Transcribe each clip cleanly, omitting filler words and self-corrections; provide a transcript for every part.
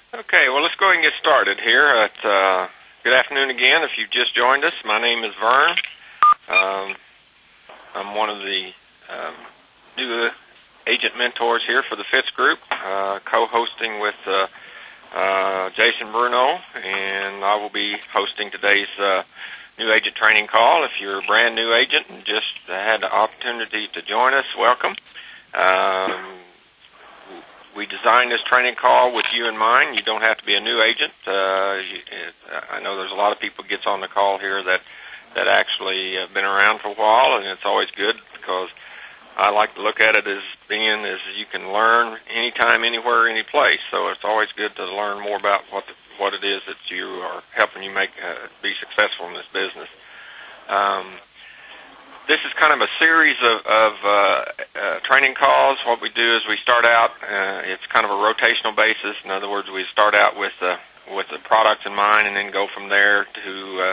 Okay, well, let's go ahead and get started here. Good afternoon again. If you've just joined us, my name is Vern. I'm one of the new agent mentors here for the Fitz Group, co-hosting with Jason Bruno, and I will be hosting today's new agent training call. If you're a brand new agent and just had the opportunity to join us, welcome. We designed this training call with you in mind. You don't have to be a new agent. I know there's a lot of people gets on the call here that actually have been around for a while, and it's always good because I like to look at it as being as you can learn anytime, anywhere, any place. So it's always good to learn more about what it is that you are helping you make be successful in this business. This is kind of a series of training calls. What we do is we start out. It's kind of a rotational basis. In other words, we start out with the products in mind, and then go from there to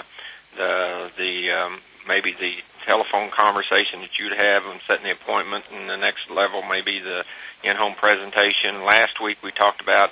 maybe the telephone conversation that you'd have and setting the appointment. And the next level may be the in-home presentation. Last week we talked about.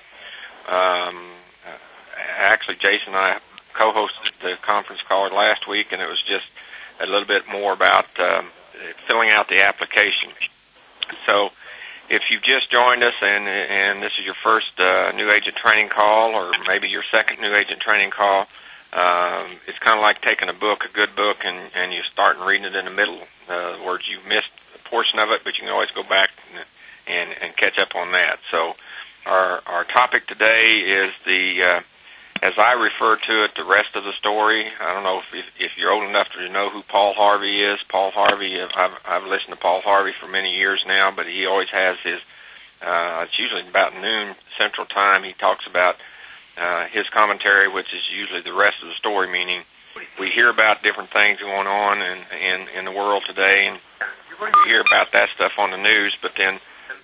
Actually, Jason and I co-hosted the conference call last week, and it was just a little bit more about filling out the application. So if you've just joined us and this is your first new agent training call, or maybe your second new agent training call, it's kind of like taking a good book, and you start and reading it in the middle. In other words, you missed a portion of it, but you can always go back and catch up on that. So our topic today is as I refer to it, the rest of the story. I don't know if you're old enough to know who Paul Harvey is. Paul Harvey, I've listened to Paul Harvey for many years now, but he always has his, it's usually about noon Central Time, he talks about his commentary, which is usually the rest of the story, meaning we hear about different things going on in the world today, and we hear about that stuff on the news, but then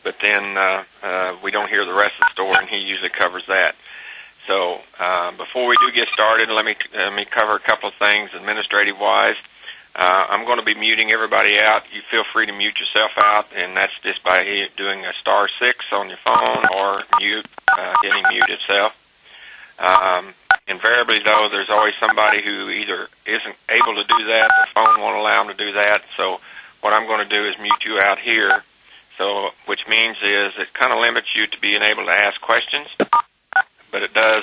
we don't hear the rest of the story, and he usually covers that. So before we do get started, let me cover a couple of things administrative-wise. I'm going to be muting everybody out. You feel free to mute yourself out, and that's just by doing a *6 on your phone or hitting mute itself. Invariably, though, there's always somebody who either isn't able to do that, the phone won't allow them to do that. So what I'm going to do is mute you out here. So which means is it kind of limits you to being able to ask questions. But it does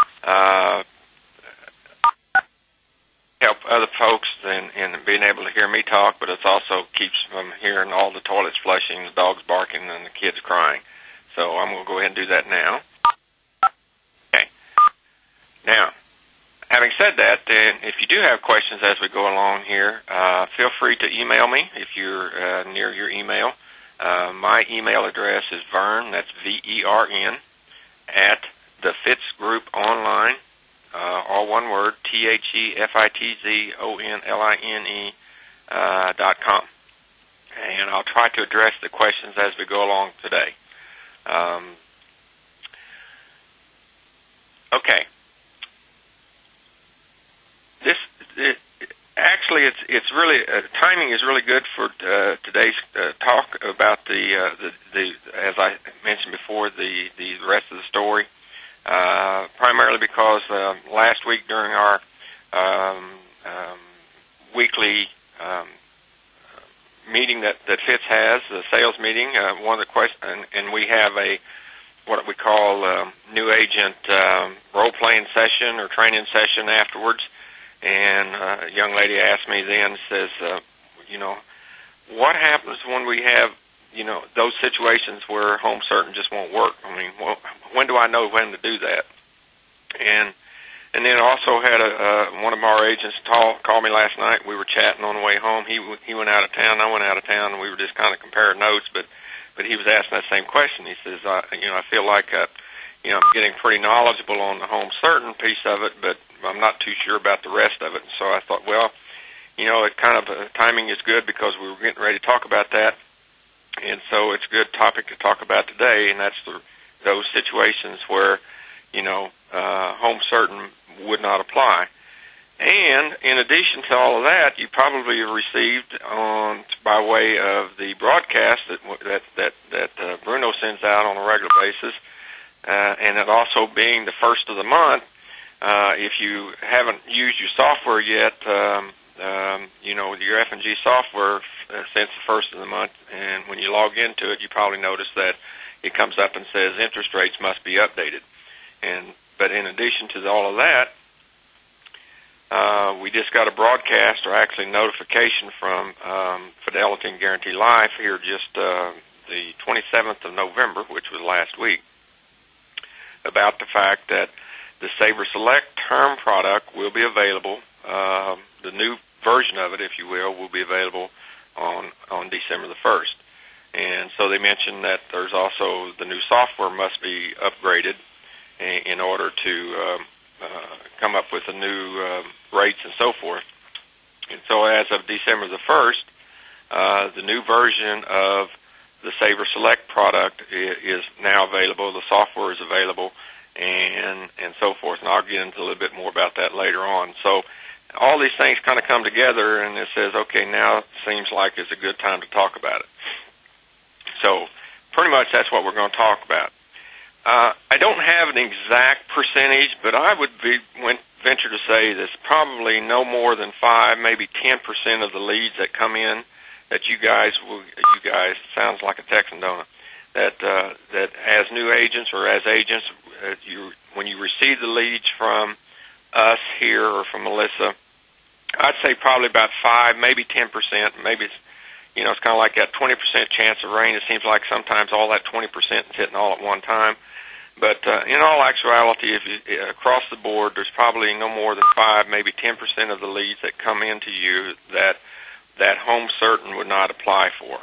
help other folks in being able to hear me talk, but it also keeps from hearing all the toilets flushing, the dogs barking, and the kids crying. So I'm going to go ahead and do that now. Okay. Now, having said that, if you do have questions as we go along here, feel free to email me if you're near your email. My email address is Vern, that's VERN, at the Fitz Group Online, all one word, THEFITZONLINE.com. And I'll try to address the questions as we go along today. Okay. Actually, it's really timing is really good for today's talk about the as I mentioned before, the rest of the story. Primarily because last week during our weekly meeting that Fitz has, the sales meeting, one of the questions, and we have what we call new agent role-playing session or training session afterwards. And a young lady asked me then, says, what happens when we have, those situations where home certain just won't work? I mean, when do I know when to do that? And then also had one of our agents call me last night. We were chatting on the way home. He went out of town. I went out of town, and we were just kind of comparing notes. But he was asking that same question. He says, I feel like I'm getting pretty knowledgeable on the home certain piece of it, but I'm not too sure about the rest of it. So I thought, well, it kind of timing is good because we were getting ready to talk about that. And so it's a good topic to talk about today, and that's those situations where, home certain would not apply. And in addition to all of that, you probably have received by way of the broadcast that Bruno sends out on a regular basis, and it also being the first of the month, if you haven't used your software yet, your F&G software since the first of the month, and when you log into it, you probably notice that it comes up and says interest rates must be updated. But in addition to all of that, we just got a broadcast, or actually notification from Fidelity and Guarantee Life here just the 27th of November, which was last week, about the fact that the Saver Select term product will be available. The new version of it, if you will be available on December the 1st. And so they mentioned that there's also the new software must be upgraded in order to come up with the new rates and so forth. And so as of December the 1st, the new version of the Saver Select product is now available. The software is available, and so forth. And I'll get into a little bit more about that later on. So all these things kind of come together, and it says, okay, now it seems like it's a good time to talk about it. So pretty much that's what we're going to talk about. I don't have an exact percentage, but I would venture to say there's probably no more than 5, maybe 10% of the leads that come in that you guys sounds like a Texan, don't it? That as new agents or as agents, when you receive the leads from us here or from Melissa, I'd say probably about 5, maybe 10%. Maybe it's kind of like that 20% chance of rain. It seems like sometimes all that 20% is hitting all at one time. But in all actuality, across the board, there's probably no more than 5, maybe 10% of the leads that come into you that Home Certain would not apply for.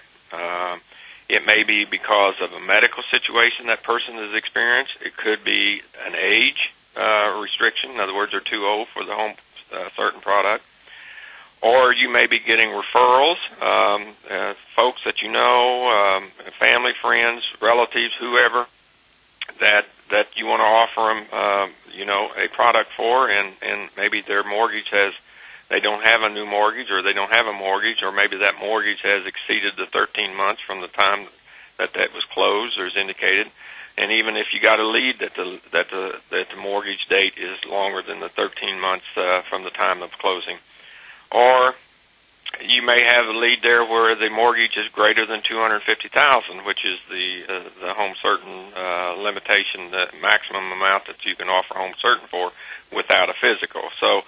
It may be because of a medical situation that person has experienced. It could be an age restriction. In other words, they're too old for the Home Certain product. Or you may be getting referrals, folks that you know, family, friends, relatives, whoever, that you want to offer them, a product for, and maybe their mortgage they don't have a new mortgage, or they don't have a mortgage, or maybe that mortgage has exceeded the 13 months from the time that was closed or is indicated. And even if you got a lead that the mortgage date is longer than the 13 months from the time of closing. Or you may have a lead there where the mortgage is greater than $250,000, which is the Home Certain limitation, the maximum amount that you can offer Home Certain for without a physical. So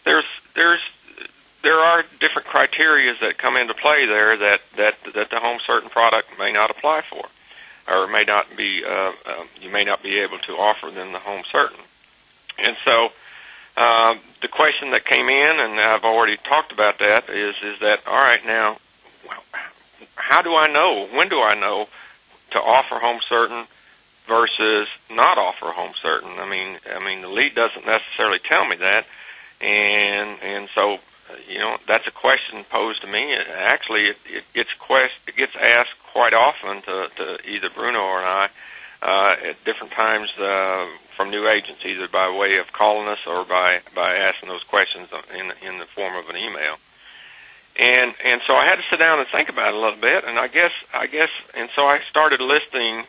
there are different criteria that come into play there that the Home Certain product may not apply for, or may not be you may not be able to offer them the Home Certain. And so the question that came in, and I've already talked about that, is that, all right, now, how do I know? When do I know to offer Home Certain versus not offer Home Certain? I mean, the lead doesn't necessarily tell me that, and so that's a question posed to me. Actually, it gets asked quite often to either Bruno or I at different times from new agents, either by way of calling us or by asking those questions in the form of an email. And so I had to sit down and think about it a little bit, and I guess, and so I started listing,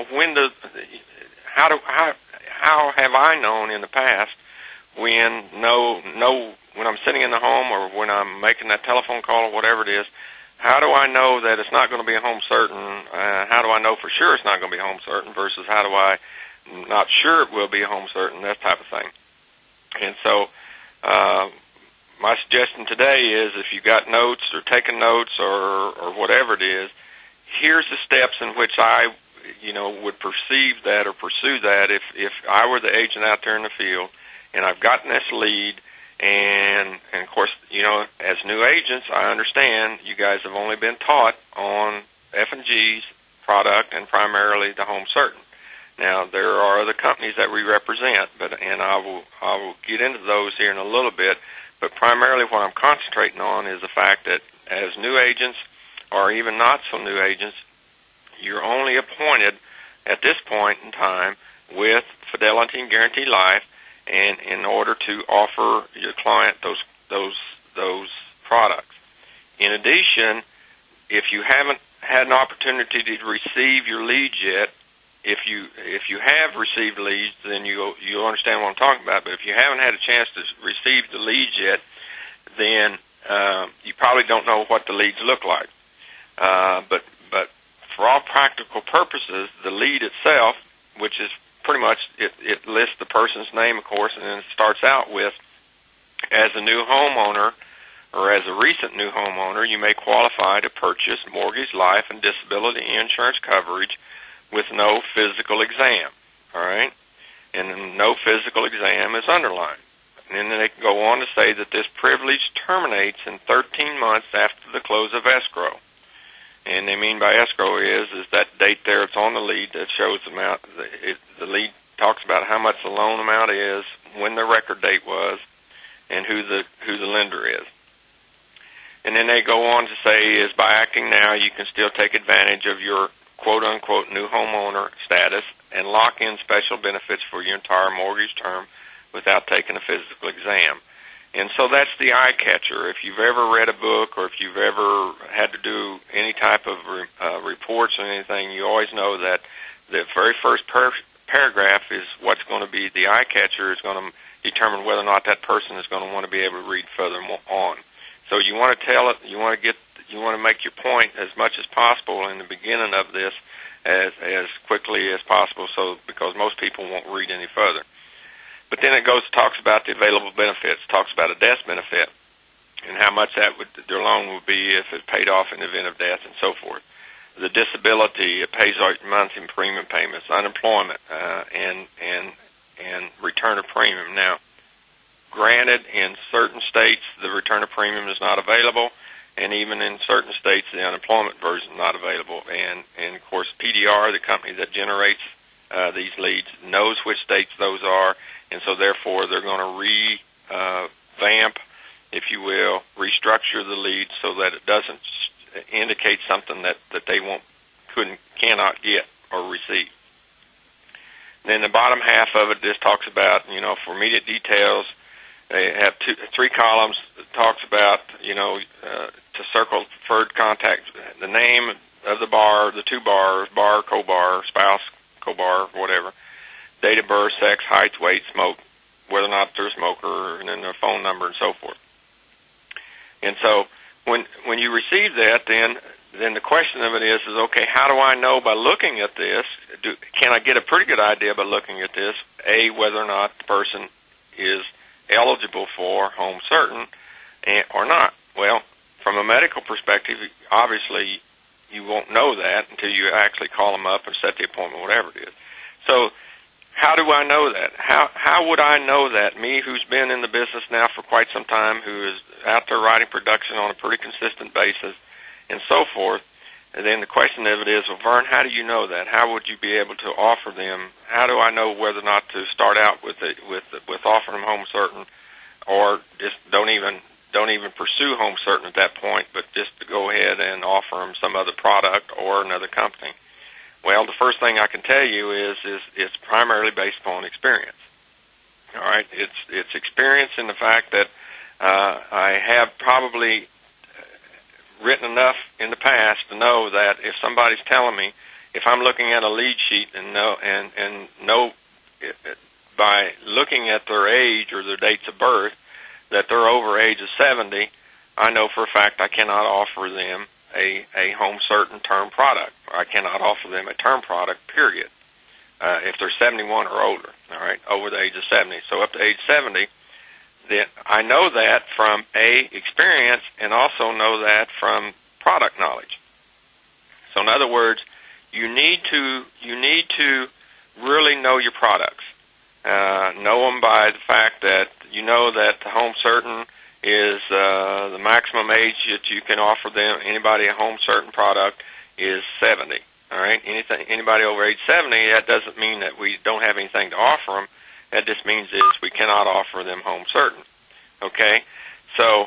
how have I known in the past when I'm sitting in the home or when I'm making that telephone call or whatever it is, how do I know that it's not going to be a Home Certain? How do I know for sure it's not going to be a Home Certain versus how do I not sure it will be a Home Certain, that type of thing. And so my suggestion today is if you got notes or taking notes or whatever it is, here's the steps in which I would perceive that or pursue that if I were the agent out there in the field and I've gotten this lead. And of course, as new agents, I understand you guys have only been taught on F&G's product and primarily the Home Certain. Now, there are other companies that we represent, and I will get into those here in a little bit. But primarily, what I'm concentrating on is the fact that as new agents, or even not so new agents, you're only appointed at this point in time with Fidelity and Guarantee Life. And in order to offer your client those products. In addition, if you haven't had an opportunity to receive your leads yet, if you have received leads, then you understand what I'm talking about. But if you haven't had a chance to receive the leads yet, then you probably don't know what the leads look like. But for all practical purposes, the lead itself, which is pretty much it lists the person's name, of course, and then it starts out with, as a new homeowner or as a recent new homeowner, you may qualify to purchase mortgage, life, and disability insurance coverage with no physical exam, all right? And no physical exam is underlined. And then they go on to say that this privilege terminates in 13 months after the close of escrow. And they mean by escrow is that date there, it's on the lead that shows the amount. The lead talks about how much the loan amount is, when the record date was, and who the lender is. And then they go on to say is by acting now, you can still take advantage of your quote-unquote new homeowner status and lock in special benefits for your entire mortgage term without taking a physical exam. And so that's the eye catcher. If you've ever read a book or if you've ever had to do any type of reports or anything, you always know that the very first paragraph is what's going to be the eye catcher, is going to determine whether or not that person is going to want to be able to read further on. So you want to tell it, you want to make your point as much as possible in the beginning of this as quickly as possible, so because most people won't read any further. But then it talks about the available benefits, talks about a death benefit and how much their loan would be if it paid off in the event of death and so forth. The disability, it pays out monthly premium payments, unemployment, and return of premium. Now, granted, in certain states the return of premium is not available, and even in certain states the unemployment version is not available. And of course, PDR, the company that generates these leads, knows which states those are, and so therefore they're going to revamp, if you will, restructure the lead so that it doesn't indicate something that they cannot get or receive. Then the bottom half of it just talks about, for immediate details, they have three columns. It talks about, to circle preferred contact, the name of the bar, the two bars, bar, co-bar, spouse, co-bar, whatever, date of birth, sex, height, weight, smoke, whether or not they're a smoker, and then their phone number and so forth. And so when you receive that, then the question of it is okay, how do I know by looking at this? Can I get a pretty good idea by looking at this, A, whether or not the person is eligible for home certain or not? Well, from a medical perspective, obviously you won't know that until you actually call them up and set the appointment, whatever it is. So how do I know that? How would I know that? Me, who's been in the business now for quite some time, who is out there writing production on a pretty consistent basis, and so forth. And then the question of it is, well, Vern, how do you know that? How would you be able to offer them? How do I know whether or not to start out with offering them home certain, or just don't even pursue home certain at that point, but just to go ahead and offer them some other product or another company? Well, the first thing I can tell you is it's primarily based upon experience. All right, it's experience in the fact that I have probably written enough in the past to know that if somebody's telling me, if I'm looking at a lead sheet and know by looking at their age or their dates of birth that they're over age of 70, I know for a fact I cannot offer them a home certain term product. I cannot offer them a term product, period, if they're 71 or older, all right, over the age of 70. So up to age 70, then I know that from experience, and also know that from product knowledge. So in other words, you need to really know your products. Know them by the fact that you know that the home certain is the maximum age that you can offer them, anybody a home certain product, is 70. All right, anybody over age 70, that doesn't mean that we don't have anything to offer them. That just means is we cannot offer them home certain. Okay, so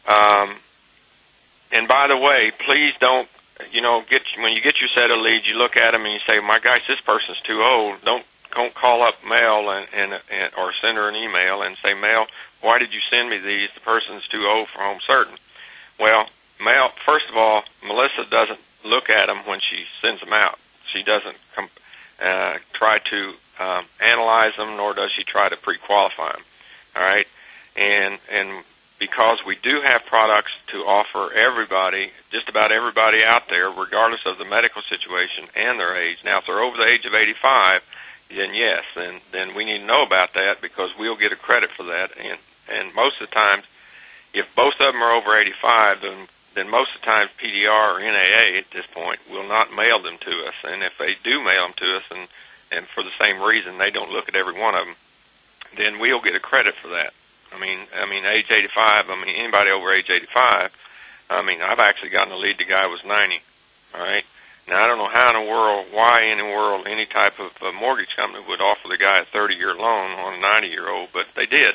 and by the way, please don't when you get your set of leads, you look at them and you say, my gosh, this person's too old. Don't call up Mel and or send her an email and say, Mel, why did you send me these? The person's too old for home certain. Well, Mel, first of all, Melissa doesn't look at them when she sends them out. She doesn't try to analyze them, nor does she try to pre-qualify them. All right, and because we do have products to offer everybody, just about everybody out there, regardless of the medical situation and their age. Now, if they're over the age of 85, then yes, then we need to know about that, because we'll get a credit for that. And most of the times, if both of them are over 85, then most of the time PDR or NAA at this point will not mail them to us. And if they do mail them to us, and for the same reason they don't look at every one of them, then we'll get a credit for that. I mean, age 85, anybody over age 85, I've actually gotten a lead. The guy was 90, all right? Now, I don't know why in the world any type of mortgage company would offer the guy a 30-year loan on a 90-year-old, but they did.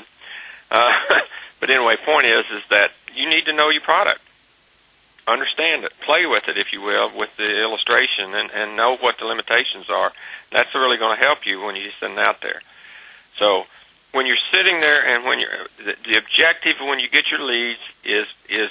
But anyway, point is that you need to know your product. Understand it. Play with it, if you will, with the illustration, and know what the limitations are. That's really going to help you when you send it out there. So when you're sitting there, and when the objective when you get your leads is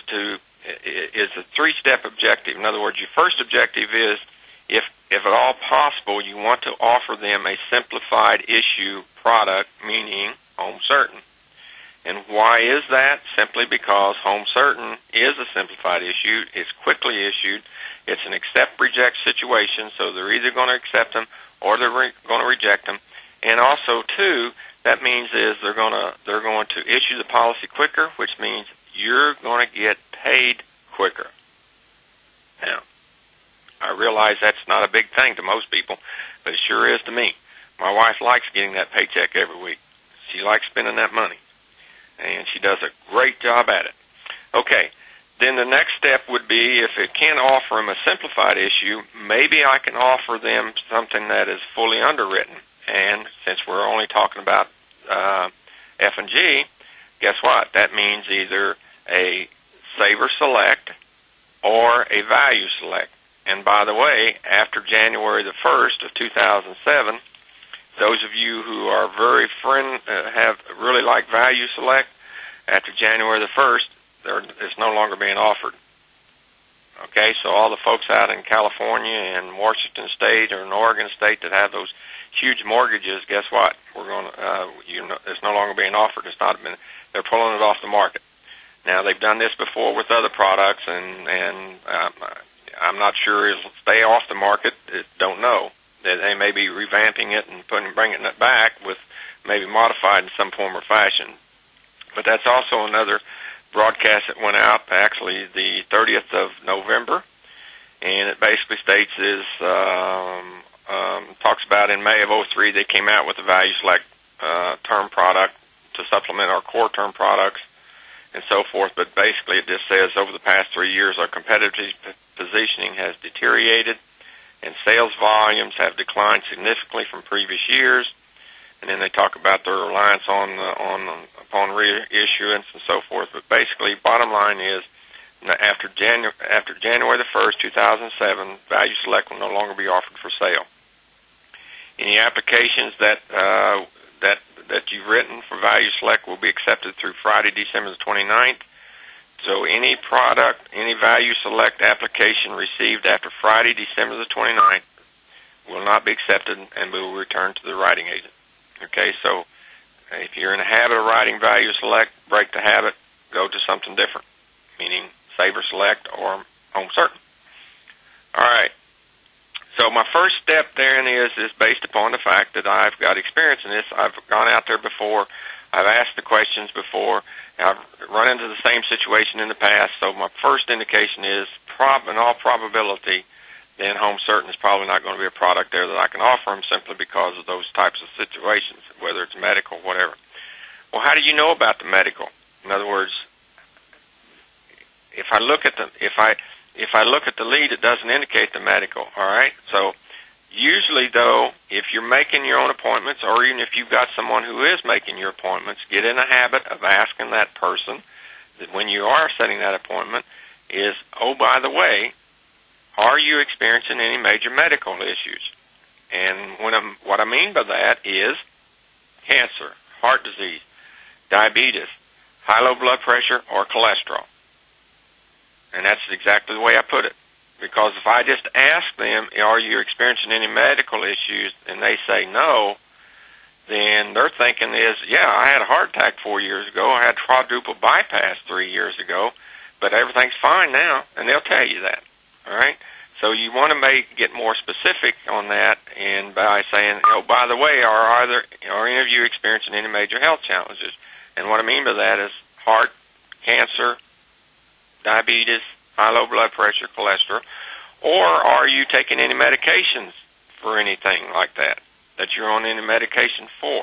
a three-step objective. In other words, your first objective is, if at all possible, you want to offer them a simplified issue product, meaning Home Certain. And why is that? Simply because Home Certain is a simplified issue. It's quickly issued. It's an accept-reject situation, so they're either going to accept them or they're going to reject them. And also, too, that means is they're going to issue the policy quicker, which means you're going to get paid quicker. Now, I realize that's not a big thing to most people, but it sure is to me. My wife likes getting that paycheck every week. She likes spending that money, and she does a great job at it. Okay, then the next step would be, if it can't offer them a simplified issue, maybe I can offer them something that is fully underwritten. And since we're only talking about F&G, guess what? That means either a Saver Select or a Value Select. And by the way, after January the 1st of 2007, those of you who are very have really like Value Select, after January the 1st, it's no longer being offered. Okay, so all the folks out in California and Washington State or in Oregon State that have those huge mortgages, guess what? It's no longer being offered. They're pulling it off the market. Now, they've done this before with other products, and I'm not sure it'll stay off the market. Don't know. They may be revamping it and bringing it back with maybe modified in some form or fashion. But that's also another broadcast that went out, actually the 30th of November, and it basically states talks about in May of 03 they came out with a Value Select term product to supplement our core term products and so forth. But basically it just says, over the past 3 years, our competitive positioning has deteriorated and sales volumes have declined significantly from previous years. And then they talk about their reliance upon reissuance and so forth. But basically, bottom line is, after January the 1st, 2007, Value Select will no longer be offered for sale. Any applications that you've written for Value Select will be accepted through Friday, December the 29th. So any Value Select application received after Friday, December the 29th will not be accepted and will return to the writing agent. Okay, so if you're in the habit of writing Value Select, break the habit, go to something different, meaning Saver Select or Home Certain. All right. So my first step therein is based upon the fact that I've got experience in this. I've gone out there before. I've asked the questions before. I've run into the same situation in the past. So my first indication is, in all probability, then Home Certain is probably not going to be a product there that I can offer them, simply because of those types of situations, whether it's medical, whatever. Well, how do you know about the medical? In other words, if I look at the lead, it doesn't indicate the medical. All right. So usually, though, if you're making your own appointments, or even if you've got someone who is making your appointments, get in the habit of asking that person that when you are setting that appointment is, oh, by the way, are you experiencing any major medical issues? And what I mean by that is cancer, heart disease, diabetes, high-low blood pressure, or cholesterol. And that's exactly the way I put it. Because if I just ask them, are you experiencing any medical issues, and they say no, then they're thinking is, yeah, I had a heart attack 4 years ago, I had quadruple bypass 3 years ago, but everything's fine now, and they'll tell you that, all right? So you want to get more specific on that, and by saying, oh, by the way, are any of you experiencing any major health challenges? And what I mean by that is heart, cancer, diabetes, high, low blood pressure, cholesterol, or are you taking any medications for anything like that you're on any medication for?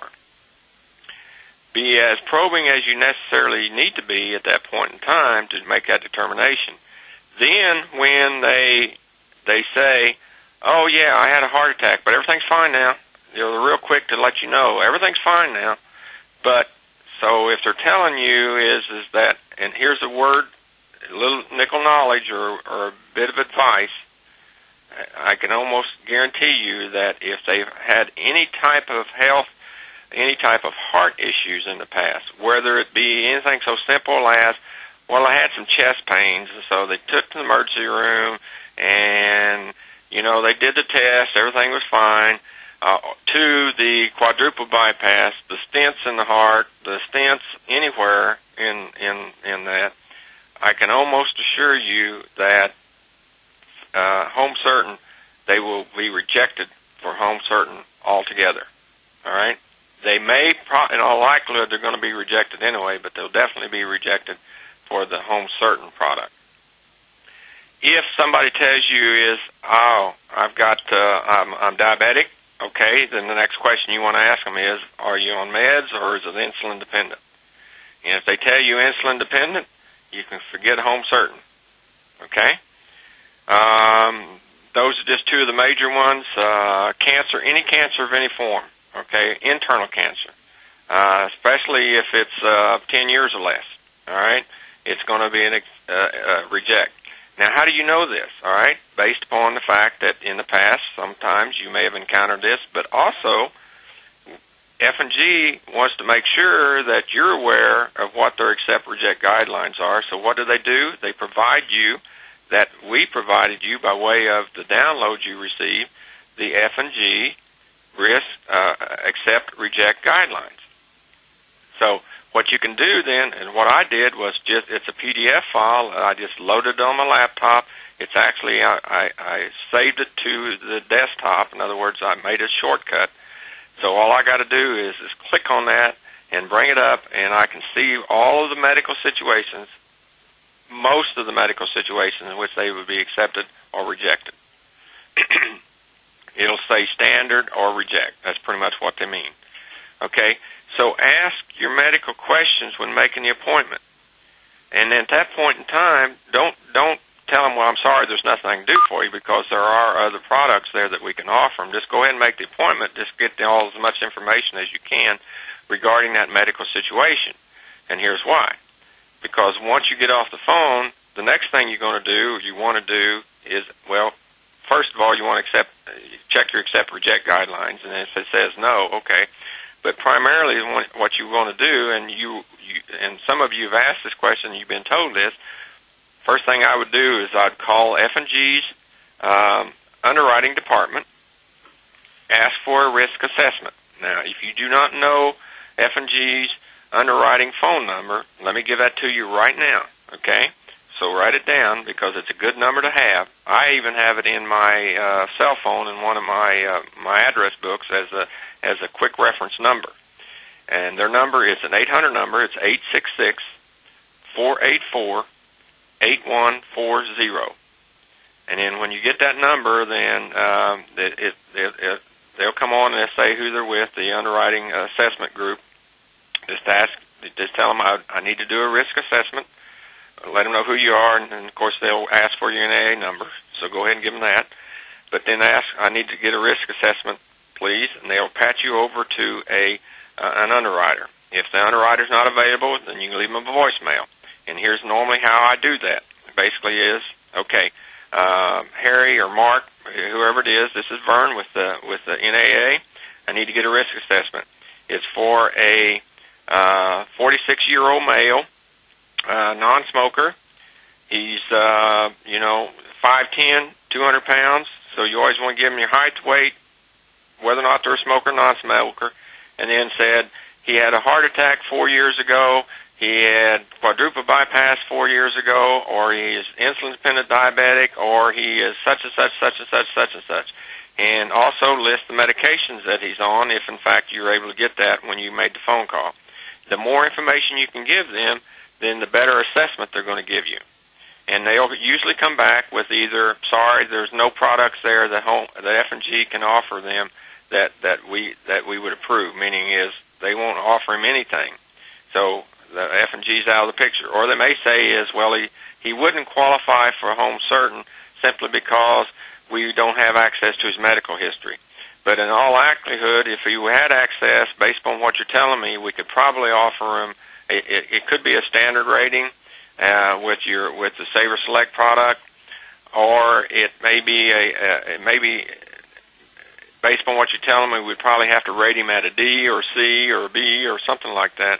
Be as probing as you necessarily need to be at that point in time to make that determination. Then when they say, oh yeah, I had a heart attack, but everything's fine now, they're real quick to let you know everything's fine now. But so if they're telling you is that, and here's a word, a little nickel knowledge or a bit of advice, I can almost guarantee you that if they've had any type of health, any type of heart issues in the past, whether it be anything so simple as, well, I had some chest pains, and so they took to the emergency room, and, they did the test, everything was fine, to the quadruple bypass, the stents in the heart, the stents anywhere in that, I can almost assure you that home certain, they will be rejected for home certain altogether. All right? They may, in all likelihood, they're going to be rejected anyway, but they'll definitely be rejected for the home certain product. If somebody tells you is, oh, I'm diabetic, okay, then the next question you want to ask them is, are you on meds or is it insulin dependent? And if they tell you insulin dependent, you can forget home certain. Okay? Those are just two of the major ones. Cancer, any cancer of any form. Okay? Internal cancer. Especially if it's 10 years or less. All right? It's going to be a reject. Now, how do you know this? All right? Based upon the fact that in the past, sometimes you may have encountered this, but also F&G wants to make sure that you're aware of what their accept-reject guidelines are. So what do? They provide you, that we provided you by way of the download you received, the F&G risk accept-reject guidelines. So what you can do then, and what I did was it's a PDF file. I just loaded it on my laptop. It's actually, I saved it to the desktop. In other words, I made a shortcut. So all I got to do is click on that and bring it up, and I can see all of the medical situations, most of the medical situations in which they would be accepted or rejected. It'll say standard or reject. That's pretty much what they mean. Okay? So ask your medical questions when making the appointment. And then at that point in time, don't tell them, well, I'm sorry, there's nothing I can do for you, because there are other products there that we can offer them. Just go ahead and make the appointment. Just get all as much information as you can regarding that medical situation. And here's why. Because once you get off the phone, the next thing you're going to do, or you want to do, is, well, first of all, you want to check your accept-reject guidelines, and if it says no, okay. But primarily what you want to do, and some of you have asked this question, you've been told this, first thing I would do is I'd call F&G's underwriting department, ask for a risk assessment. Now, if you do not know F&G's underwriting phone number, let me give that to you right now, okay? So write it down, because it's a good number to have. I even have it in my cell phone in one of my address books as a quick reference number. And their number is an 800 number. It's 866-484-8140. And then when you get that number, then they'll come on and they'll say who they're with, the underwriting assessment group. Just tell them I need to do a risk assessment. Let them know who you are, and of course they'll ask for your NAA number. So go ahead and give them that. But then ask, I need to get a risk assessment, please, and they'll patch you over to an underwriter. If the underwriter's not available, then you can leave them a voicemail. And here's normally how I do that. It basically is, okay, Harry or Mark, whoever it is, this is Vern with the NAA. I need to get a risk assessment. It's for a 46-year-old male, non-smoker. He's, 5'10", 200 pounds. So you always want to give them your height, weight, whether or not they're a smoker or non-smoker. And then said he had a heart attack 4 years ago, he had quadruple bypass 4 years ago, or he is insulin-dependent diabetic, or he is such and such, such and such, such and such. And also list the medications that he's on, if in fact you're able to get that when you made the phone call. The more information you can give them, then the better assessment they're going to give you. And they'll usually come back with either, sorry, there's no products there that F&G can offer them that we would approve, meaning is they won't offer him anything. So the F&G's out of the picture. Or they may say is, well, he wouldn't qualify for home certain simply because we don't have access to his medical history. But in all likelihood, if he had access, based upon what you're telling me, we could probably offer him, it could be a standard rating with the Saver Select product, or it may be based upon what you're telling me, we'd probably have to rate him at a D or C or B or something like that,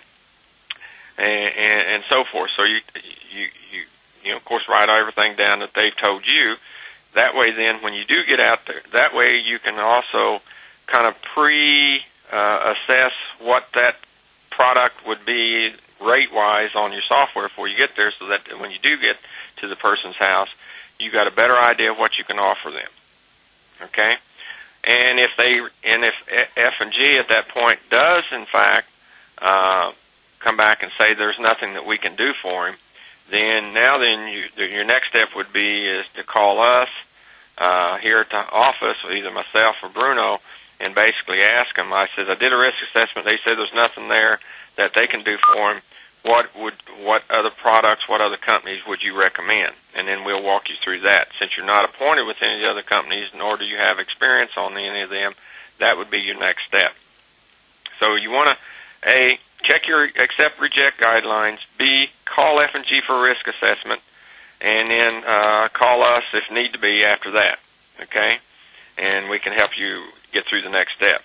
and so forth. So you of course write everything down that they've told you. That way, then, when you do get out there, that way you can also kind of assess what that product would be rate-wise on your software before you get there, so that when you do get to the person's house, you got a better idea of what you can offer them. Okay, and if F&G at that point does in fact come back and say there's nothing that we can do for him, then your next step would be is to call us here at the office, either myself or Bruno, and basically ask them. I said, I did a risk assessment. They said there's nothing there that they can do for him. What other products, what other companies would you recommend? And then we'll walk you through that. Since you're not appointed with any of the other companies, nor do you have experience on any of them, that would be your next step. So you want to, A, check your accept reject guidelines. B, call F&G for a risk assessment, and then call us if need to be after that. Okay, and we can help you get through the next step.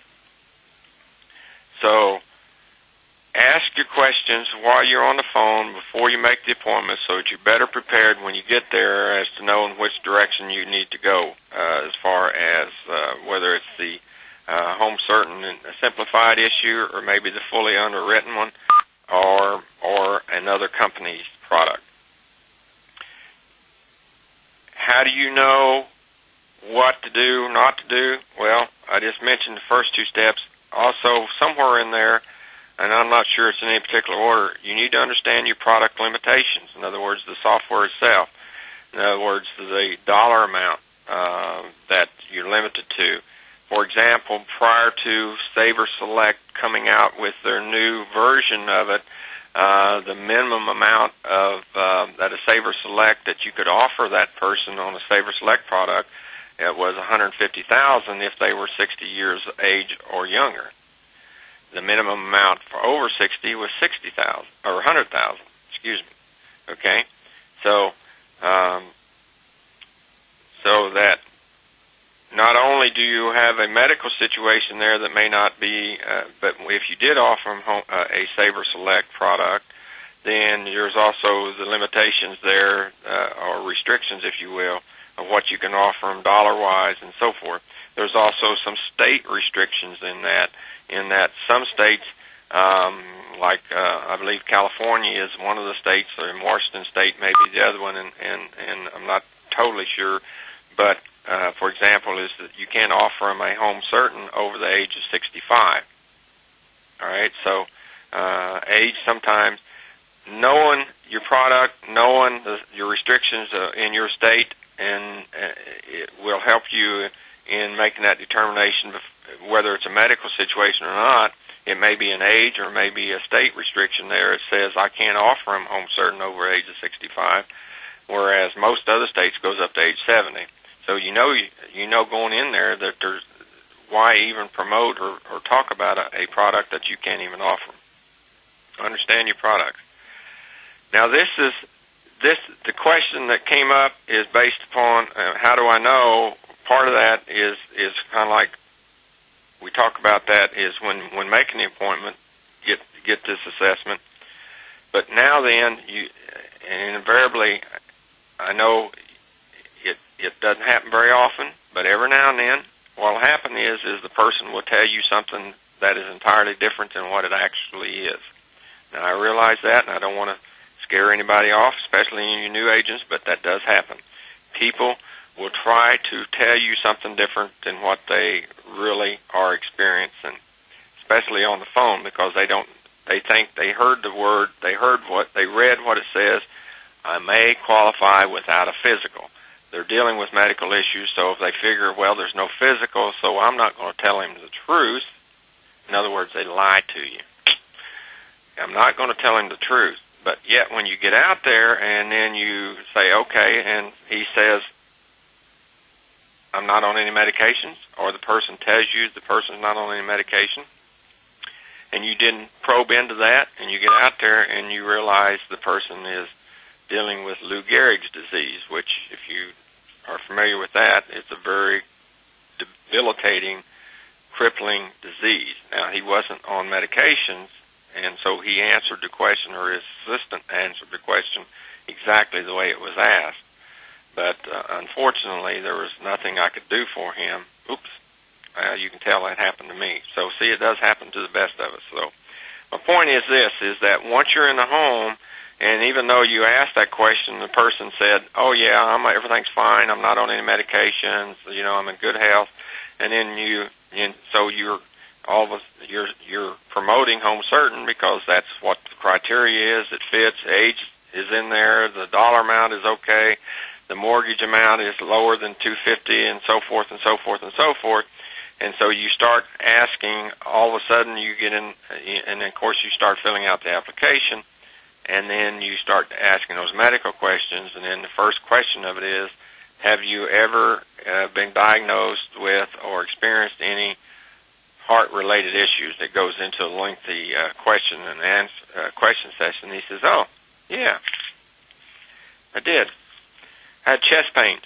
So ask your questions while you're on the phone before you make the appointment, so that you're better prepared when you get there as to know in which direction you need to go, as far as whether it's the home certain and simplified issue, or maybe the fully underwritten one, or another company's product. How do you know what to do, not to do? Well, I just mentioned the first two steps. Also, somewhere in there, and I'm not sure it's in any particular order, you need to understand your product limitations. In other words, the software itself. In other words, the dollar amount that you're limited to. For example, prior to Saver Select coming out with their new version of it, the minimum amount of that a Saver Select that you could offer that person on a Saver Select product, it was $150,000 if they were 60 years of age or younger. The minimum amount for over 60 was $60,000 or $100,000. Excuse me. Okay, so that not only do you have a medical situation there that may not be, but if you did offer them a Saver Select product, then there's also the limitations there, or restrictions, if you will, of what you can offer them dollar-wise and so forth. There's also some state restrictions in that some states, like I believe California is one of the states, or Washington State may be the other one, and I'm not totally sure, but for example, is that you can't offer them a home certain over the age of 65. All right, so age sometimes, knowing your product, knowing your restrictions in your state, and it will help you in making that determination whether it's a medical situation or not. It may be an age or maybe a state restriction there. It says I can't offer them home certain over the age of 65, whereas most other states goes up to age 70. So you know going in there that there's why even promote or talk about a product that you can't even offer. Understand your products. Now the question that came up is based upon how do I know. Part of that is kind of like we talk about that is when making the appointment, get this assessment. But now then, you invariably, I know it doesn't happen very often, but every now and then, what will happen is the person will tell you something that is entirely different than what it actually is. Now, I realize that, and I don't want to scare anybody off, especially any new agents, but that does happen. People will try to tell you something different than what they really are experiencing, especially on the phone, because they think they heard the word, they read what it says, I may qualify without a physical. They're dealing with medical issues, so if they figure, well, there's no physical, so I'm not going to tell him the truth. In other words, they lie to you. I'm not going to tell him the truth. But yet when you get out there and then you say, okay, and he says, I'm not on any medications, or the person tells you the person's not on any medication, and you didn't probe into that, and you get out there and you realize the person is dealing with Lou Gehrig's disease, which, if you are familiar with that, it's a very debilitating, crippling disease. Now, he wasn't on medications, and so he answered the question, or his assistant answered the question exactly the way it was asked. But unfortunately, there was nothing I could do for him. Oops. You can tell that happened to me. So, see, it does happen to the best of us. So, my point is this, is that once you're in the home, and even though you asked that question, the person said, oh, yeah, everything's fine, I'm not on any medications, I'm in good health, and then so you're promoting Home Certain because that's what the criteria is. It fits, age is in there, the dollar amount is okay, the mortgage amount is lower than $250, and so forth and so forth and so forth. And so you start asking, all of a sudden you get in, and of course you start filling out the application, and then you start asking those medical questions, and then the first question of it is, have you ever been diagnosed with or experienced any heart-related issues? That goes into a lengthy question and answer question session. He says, oh, yeah, I did. I had chest pains.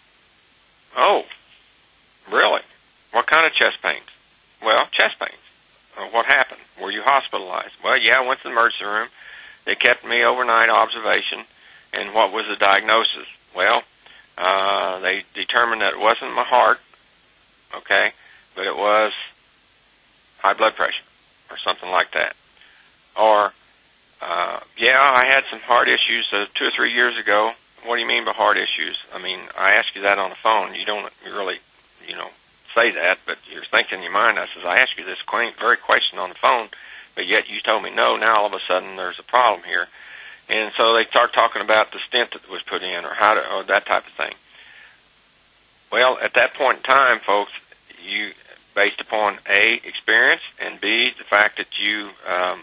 Oh, really? What kind of chest pains? Well, chest pains. What happened? Were you hospitalized? Well, yeah, I went to the emergency room. They kept me overnight observation. And what was the diagnosis? Well, they determined that it wasn't my heart, okay, but it was high blood pressure or something like that. Or, yeah, I had some heart issues 2 or 3 years ago. What do you mean by heart issues? I mean, I asked you that on the phone. You don't really, say that, but you're thinking in your mind, I says, I asked you this very question on the phone, but yet you told me no. Now all of a sudden there's a problem here. And so they start talking about the stent that was put in or that type of thing. Well, at that point in time, folks, you, based upon A, experience, and B, the fact that you've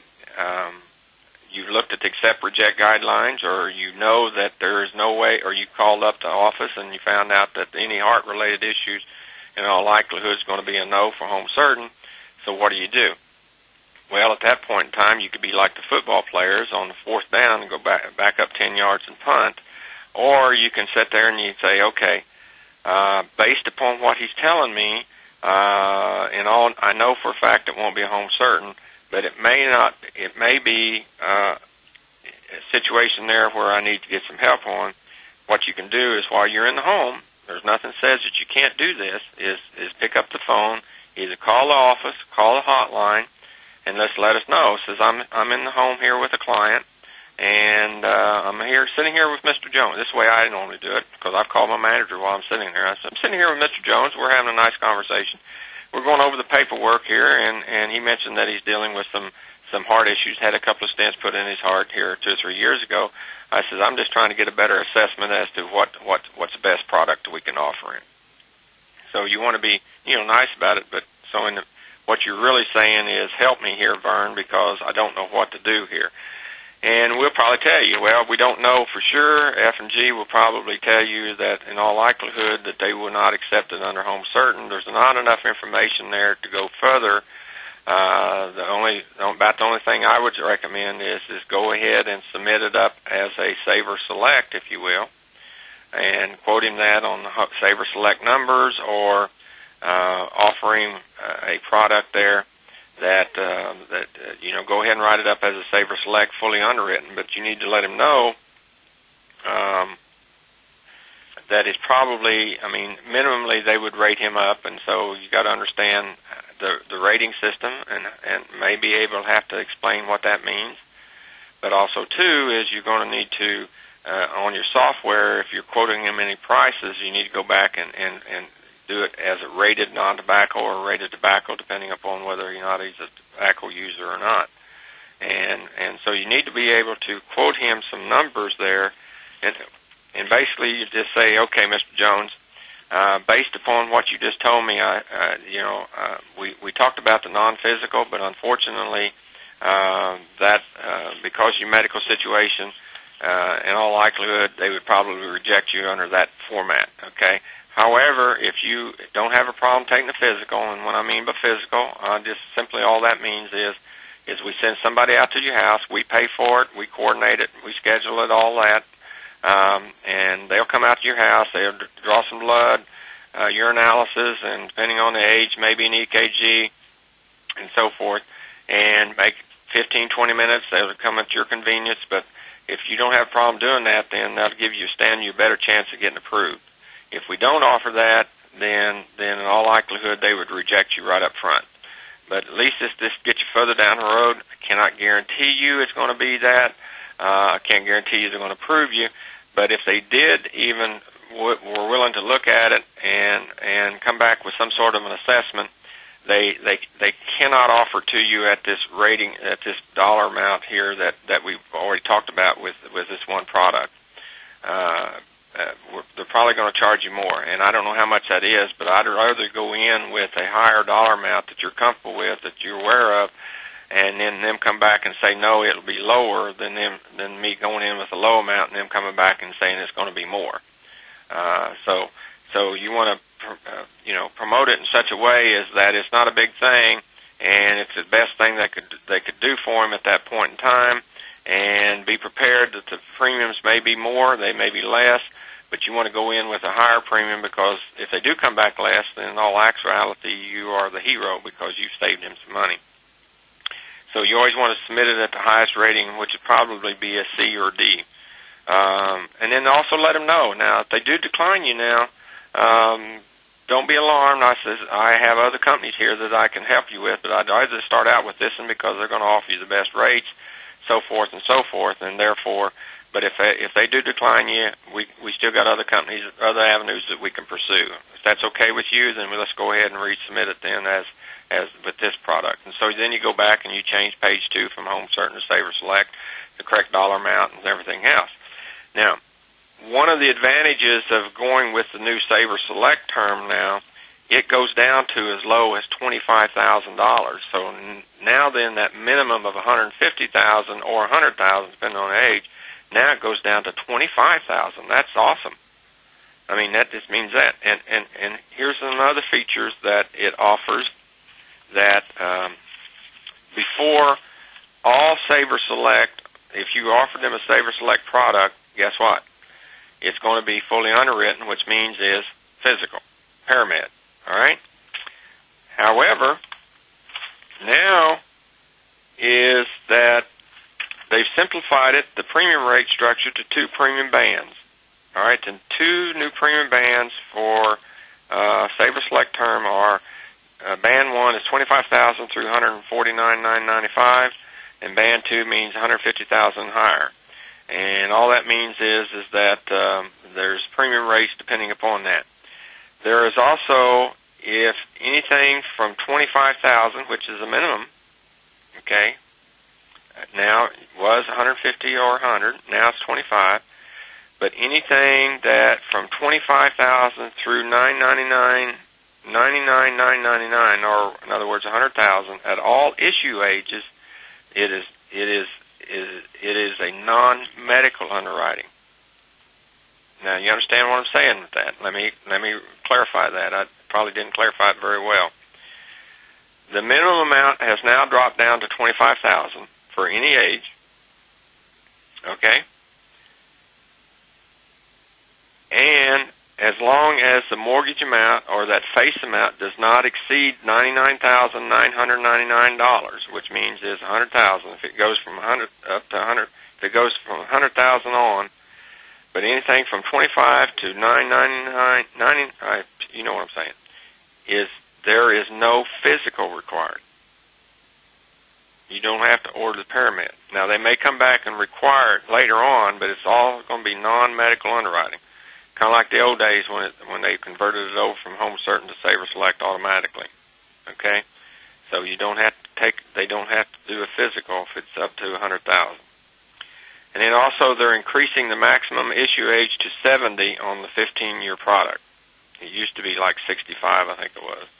looked at the accept reject guidelines, or you know that there is no way, or you called up the office and you found out that any heart related issues in all likelihood is going to be a no for Home Certain. So what do? Well, at that point in time, you could be like the football players on the fourth down and go back up 10 yards and punt, or you can sit there and you say, okay, based upon what he's telling me, I know for a fact it won't be a Home Certain, but it may be a situation there where I need to get some help on. What you can do is, while you're in the home, there's nothing says that you can't do this, is pick up the phone, either call the office, call the hotline, and let us know. It says, I'm in the home here with a client, and I'm sitting here with Mr. Jones. This way I normally do it, because I've called my manager while I'm sitting there. I said, I'm sitting here with Mr. Jones. We're having a nice conversation. We're going over the paperwork here, and he mentioned that he's dealing with some heart issues, had a couple of stents put in his heart here 2 or 3 years ago. I said, I'm just trying to get a better assessment as to what's the best product we can offer him. So you want to be, nice about it, but what you're really saying is, help me here, Vern, because I don't know what to do here. And we'll probably tell you, well, we don't know for sure. F&G will probably tell you that in all likelihood that they will not accept it under Home Certain. There's not enough information there to go further. The only thing I would recommend is go ahead and submit it up as a Saver Select, if you will, and quote him that on the Saver Select numbers, or offer him a product there that go ahead and write it up as a Saver Select, fully underwritten. But you need to let him know that is probably, I mean, minimally they would rate him up, and so you got to understand the rating system, and may be able to have to explain what that means. But also, too, is you're going to need to, on your software, if you're quoting him any prices, you need to go back and do it as a rated non-tobacco or rated tobacco, depending upon whether or not he's a tobacco user or not. And so you need to be able to quote him some numbers there, and basically you just say, okay, Mr. Jones, based upon what you just told me, we talked about the non-physical, but unfortunately, because of your medical situation, in all likelihood, they would probably reject you under that format, okay? However, if you don't have a problem taking the physical, and what I mean by physical, just simply all that means is we send somebody out to your house, we pay for it, we coordinate it, we schedule it, all that, and they'll come out to your house, they'll draw some blood, urinalysis, and depending on the age, maybe an EKG, and so forth, and make 15, 20 minutes, they'll come at your convenience, but if you don't have a problem doing that, then that'll give you a better chance of getting approved. If we don't offer that, then in all likelihood they would reject you right up front. But at least this gets you further down the road. I cannot guarantee you it's going to be that. I can't guarantee you they're going to approve you. But if they did even were willing to look at it and come back with some sort of an assessment, they cannot offer to you at this rating, at this dollar amount here that we've already talked about with this one product. They're probably going to charge you more, and I don't know how much that is, but I'd rather go in with a higher dollar amount that you're comfortable with, that you're aware of, and then them come back and say, no, it'll be lower than me going in with a low amount and them coming back and saying it's going to be more. So you want to, promote it in such a way as that it's not a big thing, and it's the best thing they could do for him at that point in time, and be prepared that the premiums may be more, they may be less, but you want to go in with a higher premium, because if they do come back less, then in all actuality you are the hero because you've saved him some money. So you always want to submit it at the highest rating, which would probably be a C or D. And then also let them know. Now, if they do decline you now, don't be alarmed. I have other companies here that I can help you with, but I'd rather start out with this one because they're going to offer you the best rates, so forth and so forth, and therefore, but if they do decline you, we still got other companies, other avenues that we can pursue. If that's okay with you, then let's go ahead and resubmit it then as with this product. And so then you go back and you change page 2 from Home Certain to Saver Select, the correct dollar amount and everything else. Now, one of the advantages of going with the new Saver Select term now, it goes down to as low as $25,000. So now then that minimum of $150,000 or $100,000, depending on the age, now it goes down to $25,000. That's awesome. I mean, that just means that. And here's another features that it offers that before all Saver Select, if you offer them a Saver Select product, guess what? It's going to be fully underwritten, which means is physical, paramed. All right? However, now is that they've simplified it, the premium rate structure, to 2 premium bands. All right? And 2 new premium bands for Saver Select term are band 1 is $25,000 through $149,995, and band 2 means $150,000 higher. And all that means is that there's premium rates depending upon that. There is also, if anything from $25,000, which is a minimum, okay, now it was $150 or $100, now it's $25, but anything that from $25,000 through $99,999, or in other words, $100,000 at all issue ages, it is a non-medical underwriting. Now, you understand what I'm saying with that? Let me clarify that. I probably didn't clarify it very well. The minimum amount has now dropped down to $25,000 for any age. Okay? And as long as the mortgage amount or that face amount does not exceed $99,999, which means is $100,000. If it goes from $100 up to $100, if it goes from $100,000 on, But anything from 25 to 999, 90, you know what I'm saying, is there is no physical required. You don't have to order the paramed. Now, they may come back and require it later on, but it's all going to be non-medical underwriting. Kind of like the old days when they converted it over from Home Certain to Saver Select automatically. Okay? So you don't have to they don't have to do a physical if it's up to 100,000. And then also they're increasing the maximum issue age to 70 on the 15-year product. It used to be like 65, I think it was.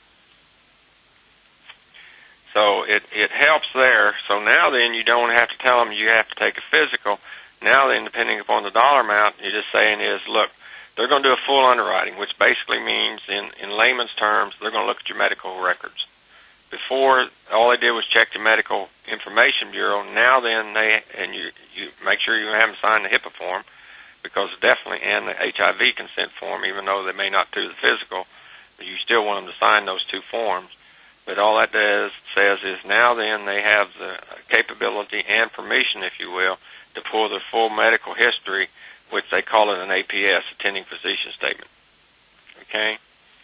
So it helps there. So now then you don't have to tell them you have to take a physical. Now then, depending upon the dollar amount, you're just saying is, look, they're going to do a full underwriting, which basically means in layman's terms, they're going to look at your medical records. Before, all they did was check the Medical Information Bureau. Now then, you make sure you haven't signed the HIPAA form, because definitely, and the HIV consent form, even though they may not do the physical, but you still want them to sign those two forms. But all that says is now then they have the capability and permission, if you will, to pull their full medical history, which they call it an APS, attending physician statement. Okay?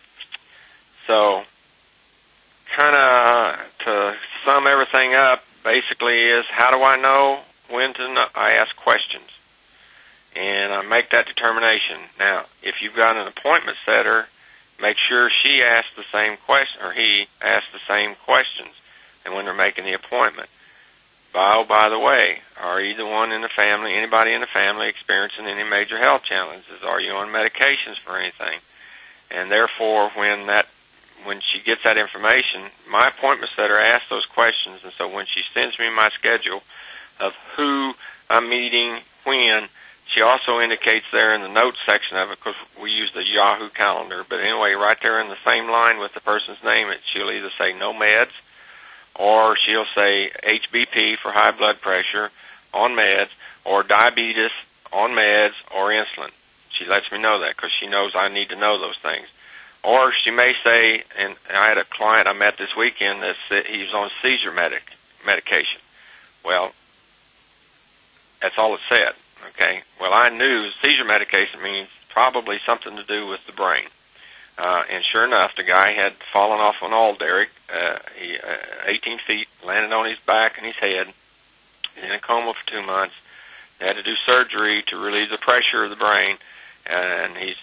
So, kind of to sum everything up, basically is, how do I know when to know? I ask questions, and I make that determination. Now, if you've got an appointment setter, make sure she asks the same question, or he asks the same questions, and when they're making the appointment. By the way, are you the one in the family, anybody in the family experiencing any major health challenges? Are you on medications for anything? And therefore, when she gets that information, my appointment setter asks those questions, and so when she sends me my schedule of who I'm meeting, when, she also indicates there in the notes section of it, because we use the Yahoo calendar, but anyway, right there in the same line with the person's name, she'll either say no meds, or she'll say HBP for high blood pressure on meds, or diabetes on meds, or insulin. She lets me know that because she knows I need to know those things. Or she may say, and I had a client I met this weekend that said he's on seizure medication. Well, that's all it said. Okay. Well, I knew seizure medication means probably something to do with the brain. And sure enough, the guy had fallen off an old derrick. He 18 feet, landed on his back and his head, in a coma for 2 months. They had to do surgery to relieve the pressure of the brain, and he's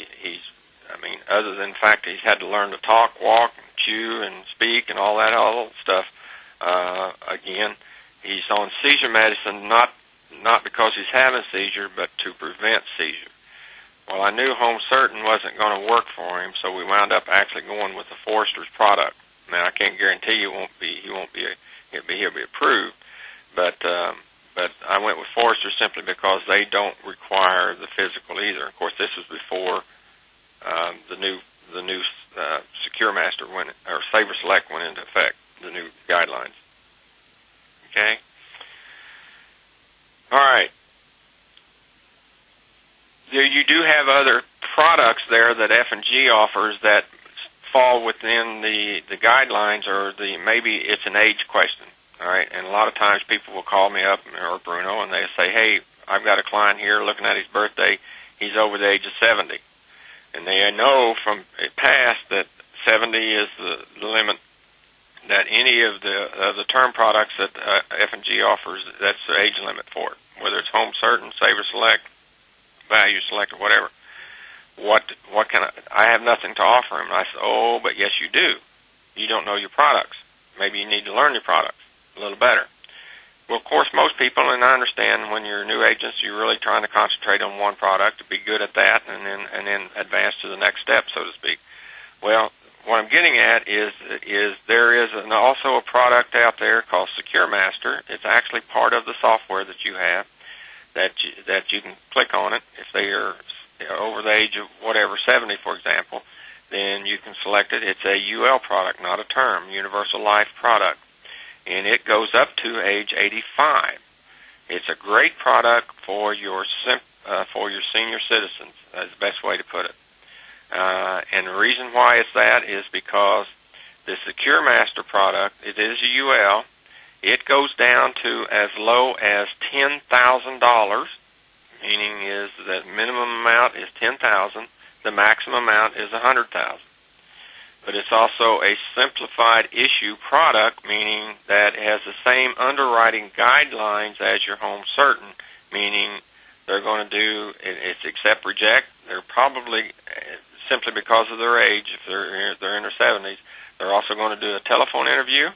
I mean, other than the fact that he's had to learn to talk, walk, chew, and speak, and all that old stuff. Again, he's on seizure medicine, not because he's having seizure, but to prevent seizure. Well, I knew Home Certain wasn't going to work for him, so we wound up actually going with the Forrester's product. Now, I can't guarantee he'll be approved, but I went with Forrester simply because they don't require the physical either. Of course, this was before the new Secure Master or Saver Select went into effect, the new guidelines. Okay? All right. You do have other products there that F&G offers that fall within the guidelines, or maybe it's an age question. All right, and a lot of times people will call me up, or Bruno, and they say, hey, I've got a client here looking at his birthday. He's over the age of 70. And they know from past that 70 is the limit, that any of the term products that F&G offers, that's the age limit for it, whether it's Home Certain, Saver Select, Value Select, or whatever. What can I have nothing to offer him. And I said, oh, but yes, you do. You don't know your products. Maybe you need to learn your products a little better. Well, of course, most people, and I understand when you're new agents, you're really trying to concentrate on one product to be good at that, and then advance to the next step, so to speak. Well, what I'm getting at is there is also a product out there called Secure Master. It's actually part of the software that you have that you can click on it. If they are over the age of whatever, 70, for example, then you can select it. It's a UL product, not a term, Universal Life product. And it goes up to age 85. It's a great product for your senior citizens. That's the best way to put it. And the reason why it's that is because the Secure Master product, it is a UL. It goes down to as low as $10,000. meaning is that minimum amount is $10,000, the maximum amount is $100,000. But it's also a simplified issue product, meaning that it has the same underwriting guidelines as your Home Certain, meaning they're going to do it's accept, reject. They're probably, simply because of their age, if they're in their 70s, they're also going to do a telephone interview,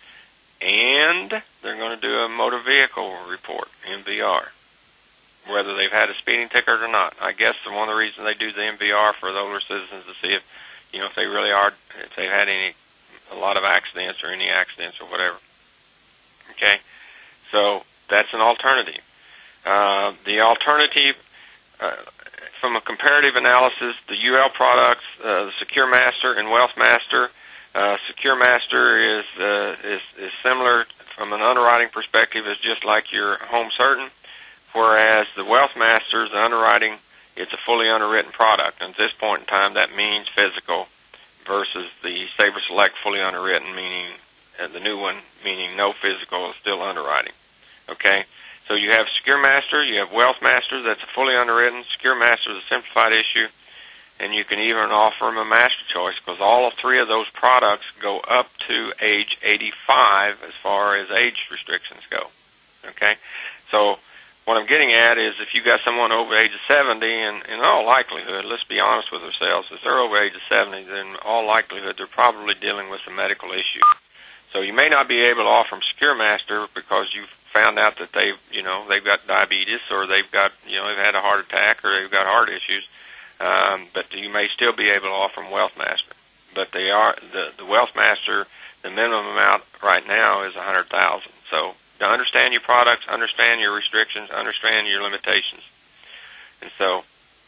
and they're going to do a motor vehicle report, MVR, whether they've had a speeding ticket or not. I guess one of the reasons they do the MVR for the older citizens to see if they really are, if they've had a lot of accidents or any accidents or whatever. Okay, so that's an alternative. The alternative, from a comparative analysis, the UL products, the Secure Master and Wealth Master. Secure Master is similar from an underwriting perspective. It's just like your Home Certain, whereas the Wealth Master, the underwriting, it's a fully underwritten product. And at this point in time, that means physical versus the Saber Select fully underwritten, meaning the new one, meaning no physical, still underwriting. Okay? So you have Secure Master, you have Wealth Master, that's a fully underwritten. Secure Master is a simplified issue, and you can even offer them a Master Choice, because all three of those products go up to age 85 as far as age restrictions go. Okay? So what I'm getting at is if you got someone over the age of 70, and in all likelihood, let's be honest with ourselves, if they're over the age of 70, then in all likelihood they're probably dealing with a medical issue. So you may not be able to offer them Secure Master because you've found out that they've got diabetes, or they've got, they've had a heart attack, or they've got heart issues. But you may still be able to offer them Wealth Master. But the Wealth Master, the minimum amount right now is $100,000. So to understand your products, understand your restrictions, understand your limitations. And so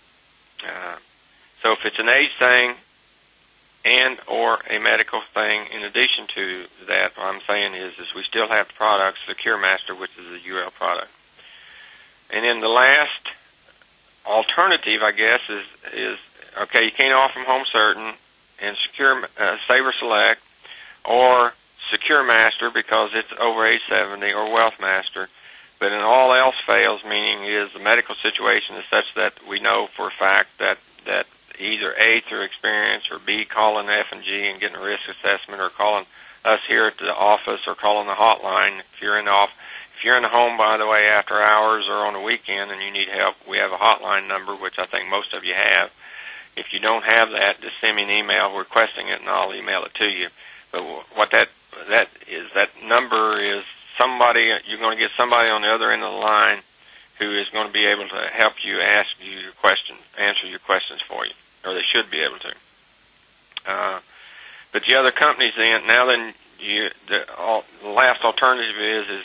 if it's an age thing and or a medical thing, in addition to that, what I'm saying is we still have the products, Secure Master, which is a UL product. And then the last alternative, I guess, is okay, you can't offer them Home Certain and Saber Select or Secure Master because it's over age 70, or Wealth Master. But in all else fails, meaning is the medical situation is such that we know for a fact that either A, through experience, or B, calling F&G and getting a risk assessment, or calling us here at the office, or calling the hotline. If you're in the home, by the way, after hours or on the weekend and you need help, we have a hotline number, which I think most of you have. If you don't have that, just send me an email requesting it, and I'll email it to you. But what that number is, you're going to get somebody on the other end of the line who is going to be able to help you, ask you your questions, answer your questions for you, or they should be able to. But the other companies, the last alternative is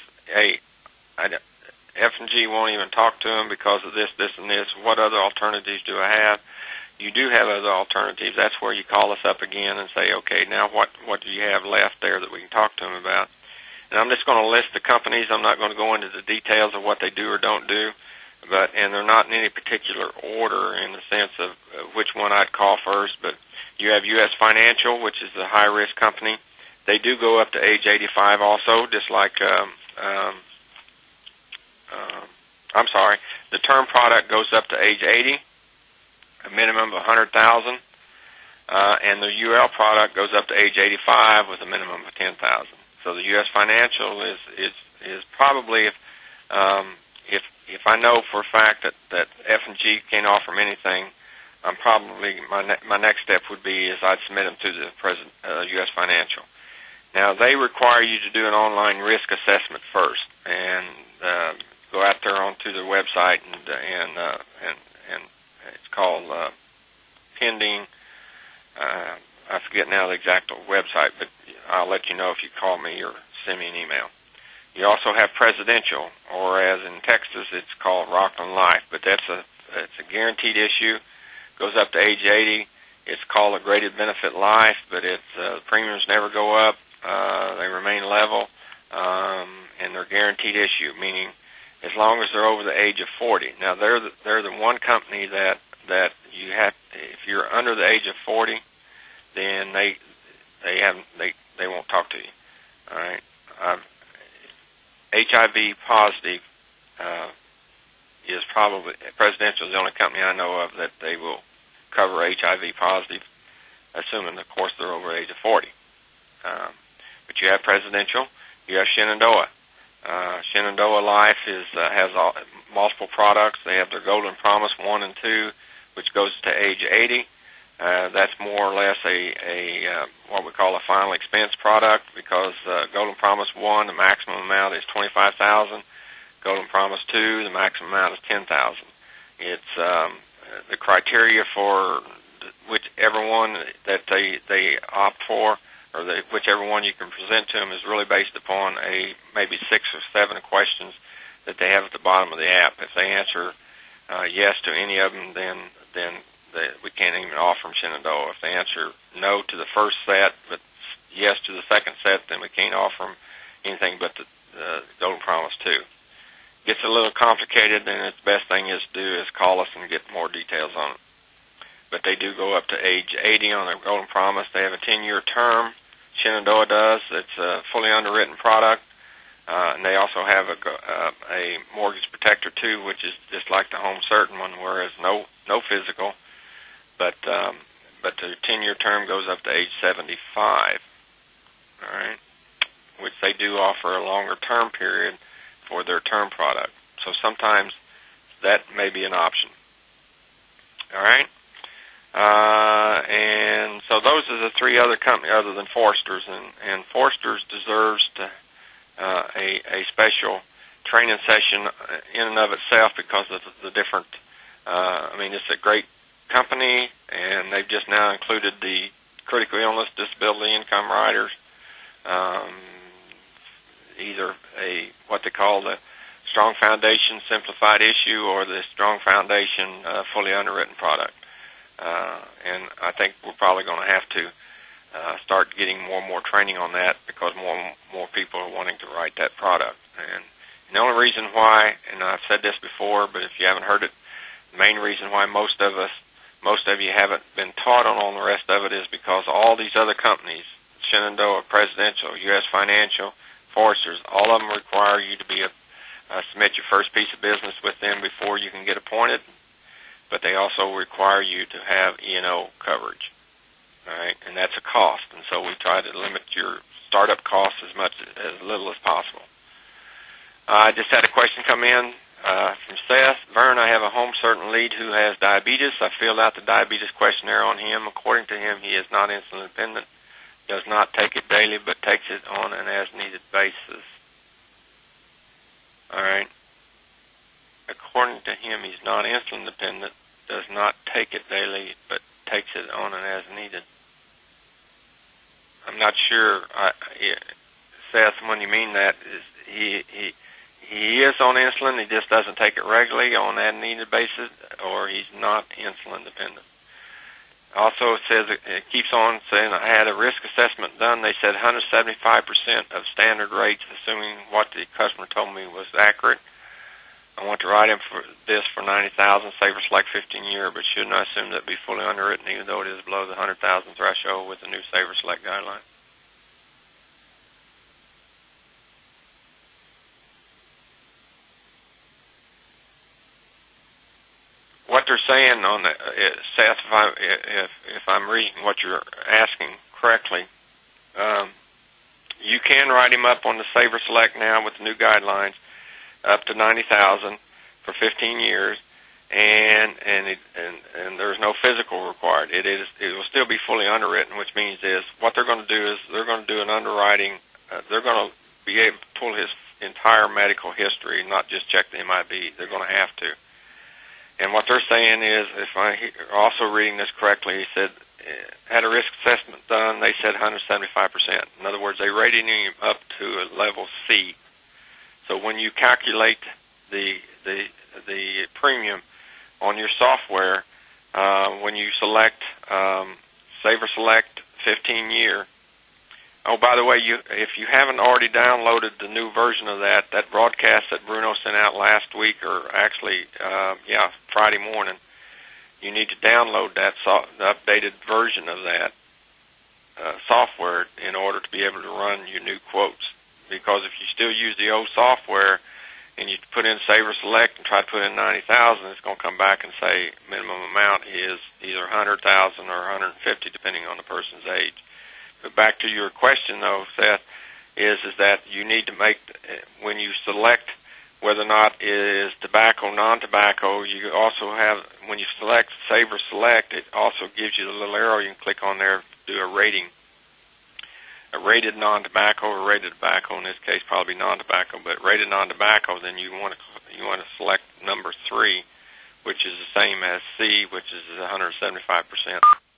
F&G won't even talk to them because of this, and this. What other alternatives do I have? You do have other alternatives. That's where you call us up again and say, okay, now what do you have left there that we can talk to them about? And I'm just going to list the companies. I'm not going to go into the details of what they do or don't do, and they're not in any particular order in the sense of which one I'd call first. But you have U.S. Financial, which is a high-risk company. They do go up to age 85 also, just like the term product goes up to age 80, a minimum of $100,000, and the UL product goes up to age 85 with a minimum of $10,000. So the U.S. Financial is probably if I know for a fact that F&G can't offer them anything, I'm probably my next step would be is I'd submit them to the U.S. Financial. Now they require you to do an online risk assessment first, and go out there onto their website and it's called pending. I forget now the exact website, but I'll let you know if you call me or send me an email. You also have Presidential, or as in Texas, it's called Rockland Life, but it's a guaranteed issue. Goes up to age 80. It's called a graded benefit life, but the premiums never go up. They remain level, and they're guaranteed issue, meaning as long as they're over the age of 40. Now they're the one company that you have. If you're under the age of 40, then they won't talk to you. All right. HIV positive is probably, Presidential is the only company I know of that they will cover HIV positive, assuming, of course, they're over the age of 40. But you have Presidential, you have Shenandoah. Shenandoah Life has multiple products. They have their Golden Promise 1 and 2, which goes to age 80. That's more or less a what we call a final expense product, because Golden Promise 1, the maximum amount is $25,000. Golden Promise 2, the maximum amount is $10,000. It's the criteria for whichever one that they opt for, or whichever one you can present to them, is really based upon maybe 6 or 7 questions that they have at the bottom of the app. If they answer yes to any of them, then we can't even offer them Shenandoah. If they answer no to the first set, but yes to the second set, then we can't offer them anything but the Golden Promise 2. Gets a little complicated, and the best thing is to do is call us and get more details on it. But they do go up to age 80 on their Golden Promise. They have a 10-year term. Shenandoah does. It's a fully underwritten product. And they also have a Mortgage Protector 2, which is just like the Home Certain one, whereas no physical. But the 10-year term goes up to age 75. All right, which they do offer a longer term period for their term product. So sometimes that may be an option. All right. And so those are the 3 other companies other than Forster's, and Forster's deserves a special training session in and of itself, because of the different, it's a great company, and they've just now included the critical illness, disability income riders, either what they call the Strong Foundation Simplified Issue or the Strong Foundation fully underwritten product. And I think we're probably going to have to start getting more and more training on that, because more and more people are wanting to write that product. And the only reason why, and I've said this before, but if you haven't heard it, the main reason why most of you haven't been taught on all the rest of it is because all these other companies, Shenandoah, Presidential, U.S. Financial, Forster's, all of them require you to be submit your first piece of business with them before you can get appointed. But they also require you to have E&O coverage, all right? And that's a cost. And so we try to limit your startup costs as little as possible. I just had a question come in from Seth. Vern, I have a Home Certain lead who has diabetes. I filled out the diabetes questionnaire on him. According to him, he is not insulin dependent, does not take it daily, but takes it on an as-needed basis. All right. According to him, he's not insulin dependent, does not take it daily, but takes it on an as-needed. I'm not sure, Seth, when you mean that, is he is on insulin, he just doesn't take it regularly on an as-needed basis, or he's not insulin dependent. Also, it says, it keeps on saying, I had a risk assessment done. They said 175% of standard rates, assuming what the customer told me was accurate. I want to write him for this for $90,000, Saver Select 15-year, but shouldn't I assume that be fully underwritten, even though it is below the $100,000 threshold with the new Saver Select guideline? What they're saying on the Seth, if I'm reading what you're asking correctly, you can write him up on the Saver Select now with the new guidelines, up to $90,000 for 15 years, and there's no physical required. It will still be fully underwritten, which means what they're going to do is they're going to do an underwriting. They're going to be able to pull his entire medical history, not just check the MIB. They're going to have to. And what they're saying is, if I'm also reading this correctly, he said, had a risk assessment done, they said 175%. In other words, they rated him up to a level C. So when you calculate the premium on your software, when you select Saver Select 15-year, oh, by the way, if you haven't already downloaded the new version of that broadcast that Bruno sent out last week, or actually, Friday morning, you need to download the updated version of that software in order to be able to run your new quotes. Because if you still use the old software, and you put in Saver Select and try to put in 90,000, it's going to come back and say minimum amount is either 100,000 or 150, depending on the person's age. But back to your question, though, Seth, is that you need to make, when you select whether or not it is tobacco, non-tobacco, you also have, when you select Saver Select, it also gives you the little arrow. You can click on there to do a rating. A rated non-tobacco or rated tobacco, in this case probably non-tobacco, but rated non-tobacco, then you want to select number 3, which is the same as C, which is 175%.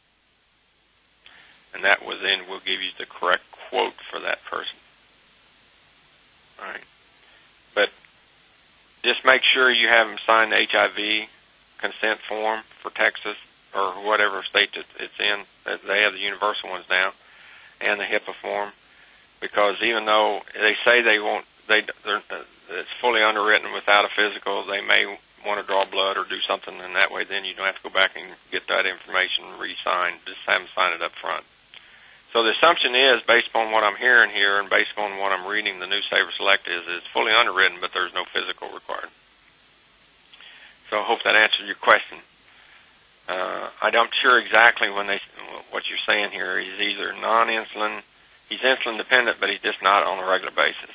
And that will give you the correct quote for that person. All right. But just make sure you have them sign the HIV consent form for Texas or whatever state that it's in. They have the universal ones now, and the HIPAA form, because even though they say it's fully underwritten without a physical, they may want to draw blood or do something in that way. Then you don't have to go back and get that information re-signed. Just have them sign it up front. So the assumption is, based on what I'm hearing here and based on what I'm reading, the new Saver Select is it's fully underwritten, but there's no physical required. So I hope that answers your question. I'm sure exactly what you're saying here. He's either non-insulin, he's insulin dependent, but he's just not on a regular basis.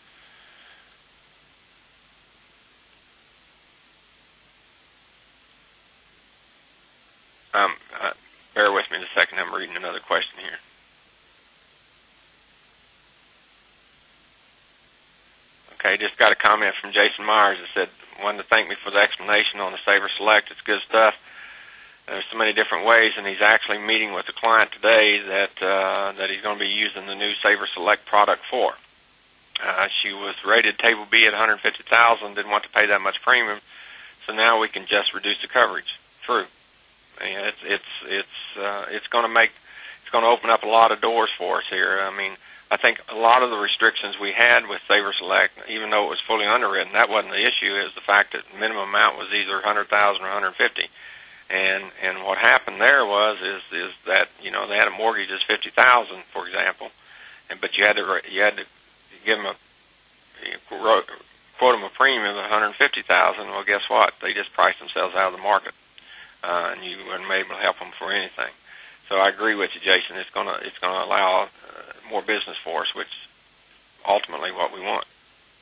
Bear with me a second. I'm reading another question here. Okay, just got a comment from Jason Myers that said, wanted to thank me for the explanation on the Saver Select. It's good stuff. There's so many different ways, and he's actually meeting with a client today that he's going to be using the new Saver Select product for. She was rated Table B at $150,000, didn't want to pay that much premium, so now we can just reduce the coverage. True. And it's going to open up a lot of doors for us here. I mean, I think a lot of the restrictions we had with Saver Select, even though it was fully underwritten, that wasn't the issue. Is the fact that the minimum amount was either 100,000 or 150. And what happened there is that, you know, they had a mortgage as 50,000, for example, but you had to give them quote them a premium of 150,000. Well, guess what? They just priced themselves out of the market, and you weren't able to help them for anything. So I agree with you, Jason. It's gonna allow more business for us, which is ultimately what we want.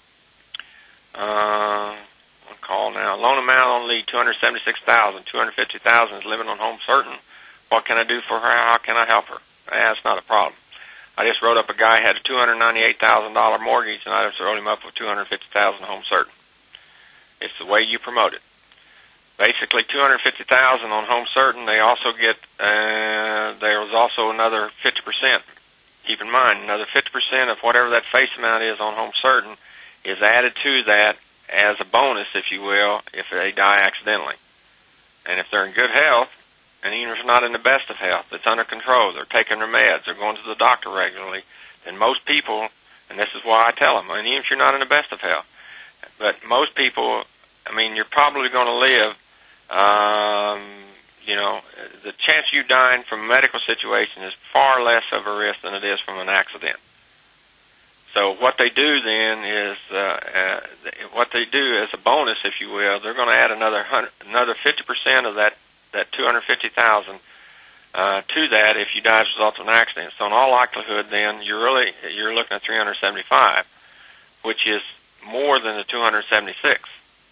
Call now. Loan amount on lead $276,000. $250,000 is living on home certain. What can I do for her? How can I help her? That's not a problem. I just wrote up a guy who had a $298,000 mortgage, and I just wrote him up with $250,000 home certain. It's the way you promote it. Basically, $250,000 on home certain. They also get. There was also another 50%. Keep in mind, another 50% of whatever that face amount is on home certain is added to that as a bonus, if you will, if they die accidentally. And if they're in good health, and even if they're not in the best of health, it's under control, they're taking their meds, they're going to the doctor regularly, then most people, and this is why I tell them, and even if you're not in the best of health, but most people, I mean, you're probably going to live, you know, the chance of you dying from a medical situation is far less of a risk than it is from an accident. So what they do then is, what they do as a bonus, if you will, they're going to add another 50% of that 250,000 to that if you die as a result of an accident. So in all likelihood, then you're looking at 375, which is more than the 276.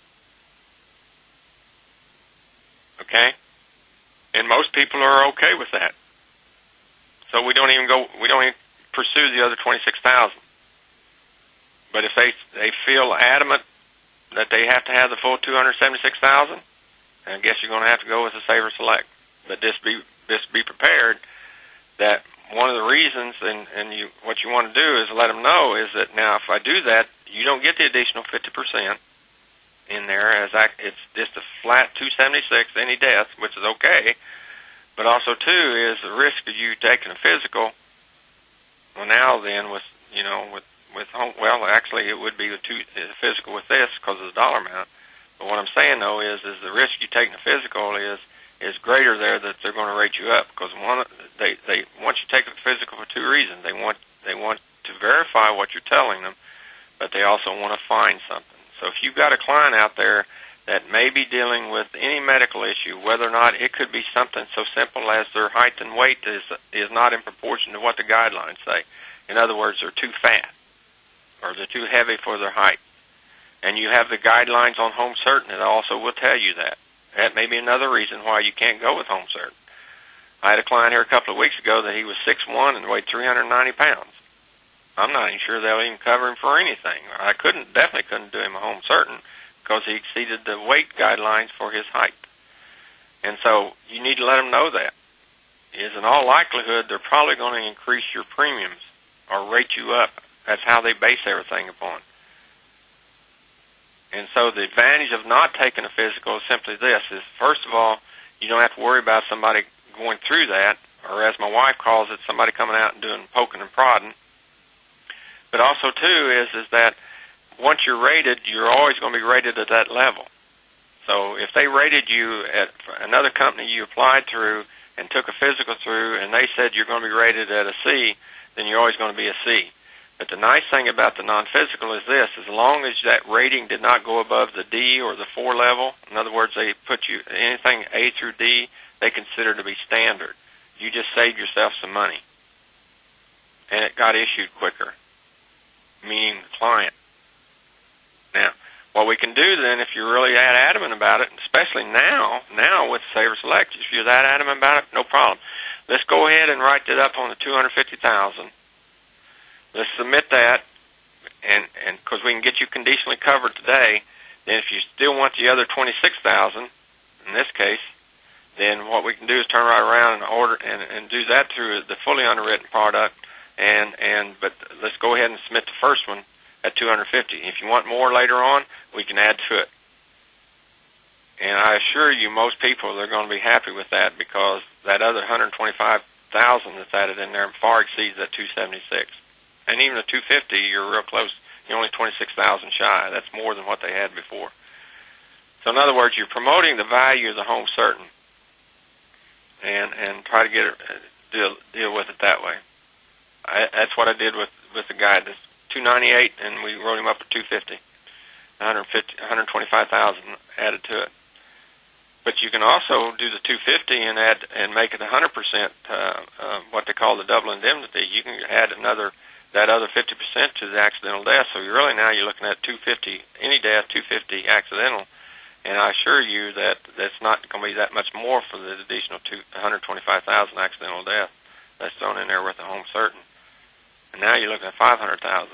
Okay, and most people are okay with that. So we don't even pursue the other 26,000. But if they feel adamant that they have to have the full 276,000, I guess you're going to have to go with the Saver Select. But just be prepared that one of the reasons, and what you want to do is let them know is that now if I do that, you don't get the additional 50% in there, as it's just a flat 276, any death, which is okay. But also too is the risk of you taking a physical. Well, now then with home, well, actually it would be a physical with this because of the dollar amount. But what I'm saying though is the risk you taking a physical is greater there, that they're going to rate you up, because they want you to take a physical for two reasons. They want to verify what you're telling them, but they also want to find something. So if you've got a client out there that may be dealing with any medical issue, whether or not it could be something so simple as their height and weight is not in proportion to what the guidelines say. In other words, they're too fat or they're too heavy for their height. And you have the guidelines on Home Certain that also will tell you that. That may be another reason why you can't go with Home Certain. I had a client here a couple of weeks ago that he was 6'1" and weighed 390 pounds. I'm not even sure they'll even cover him for anything. I definitely couldn't do him a Home Certain because he exceeded the weight guidelines for his height. And so you need to let them know that. Is in all likelihood, they're probably going to increase your premiums or rate you up. That's how they base everything upon. And so the advantage of not taking a physical is simply this, is first of all, you don't have to worry about somebody going through that, or as my wife calls it, somebody coming out and doing poking and prodding. But also, too, is that once you're rated, you're always going to be rated at that level. So if they rated you at another company you applied through and took a physical through, and they said you're going to be rated at a C, then you're always going to be a C. But the nice thing about the non-physical is this, as long as that rating did not go above the D or the 4 level, in other words, they put you, anything A through D, they consider to be standard. You just saved yourself some money. And it got issued quicker, meaning the client. Now, what we can do then, if you're really that adamant about it, especially now with Saver Select, if you're that adamant about it, no problem. Let's go ahead and write that up on the $250,000. Let's submit that, and because we can get you conditionally covered today. Then if you still want the other $26,000, in this case, then what we can do is turn right around and order and do that through the fully underwritten product. But let's go ahead and submit the first one at $250. If you want more later on, we can add to it. And I assure you, most people are going to be happy with that because that other $125,000 that's added in there far exceeds that $276. And even the $250, you're real close. You're only $26,000 shy. That's more than what they had before. So in other words, you're promoting the value of the Home Certain, and try to get it, deal with it that way. That's what I did with the guy. That's $298, and we wrote him up at $250. $125,000 added to it. But you can also do the $250 and add and make it 100%. What they call the double indemnity. You can add that other 50% to the accidental death. So you're looking at $250 any death, $250 accidental. And I assure you that that's not going to be that much more for the additional $125,000 accidental death that's thrown in there with the Home Certain. And now you're looking at $500,000.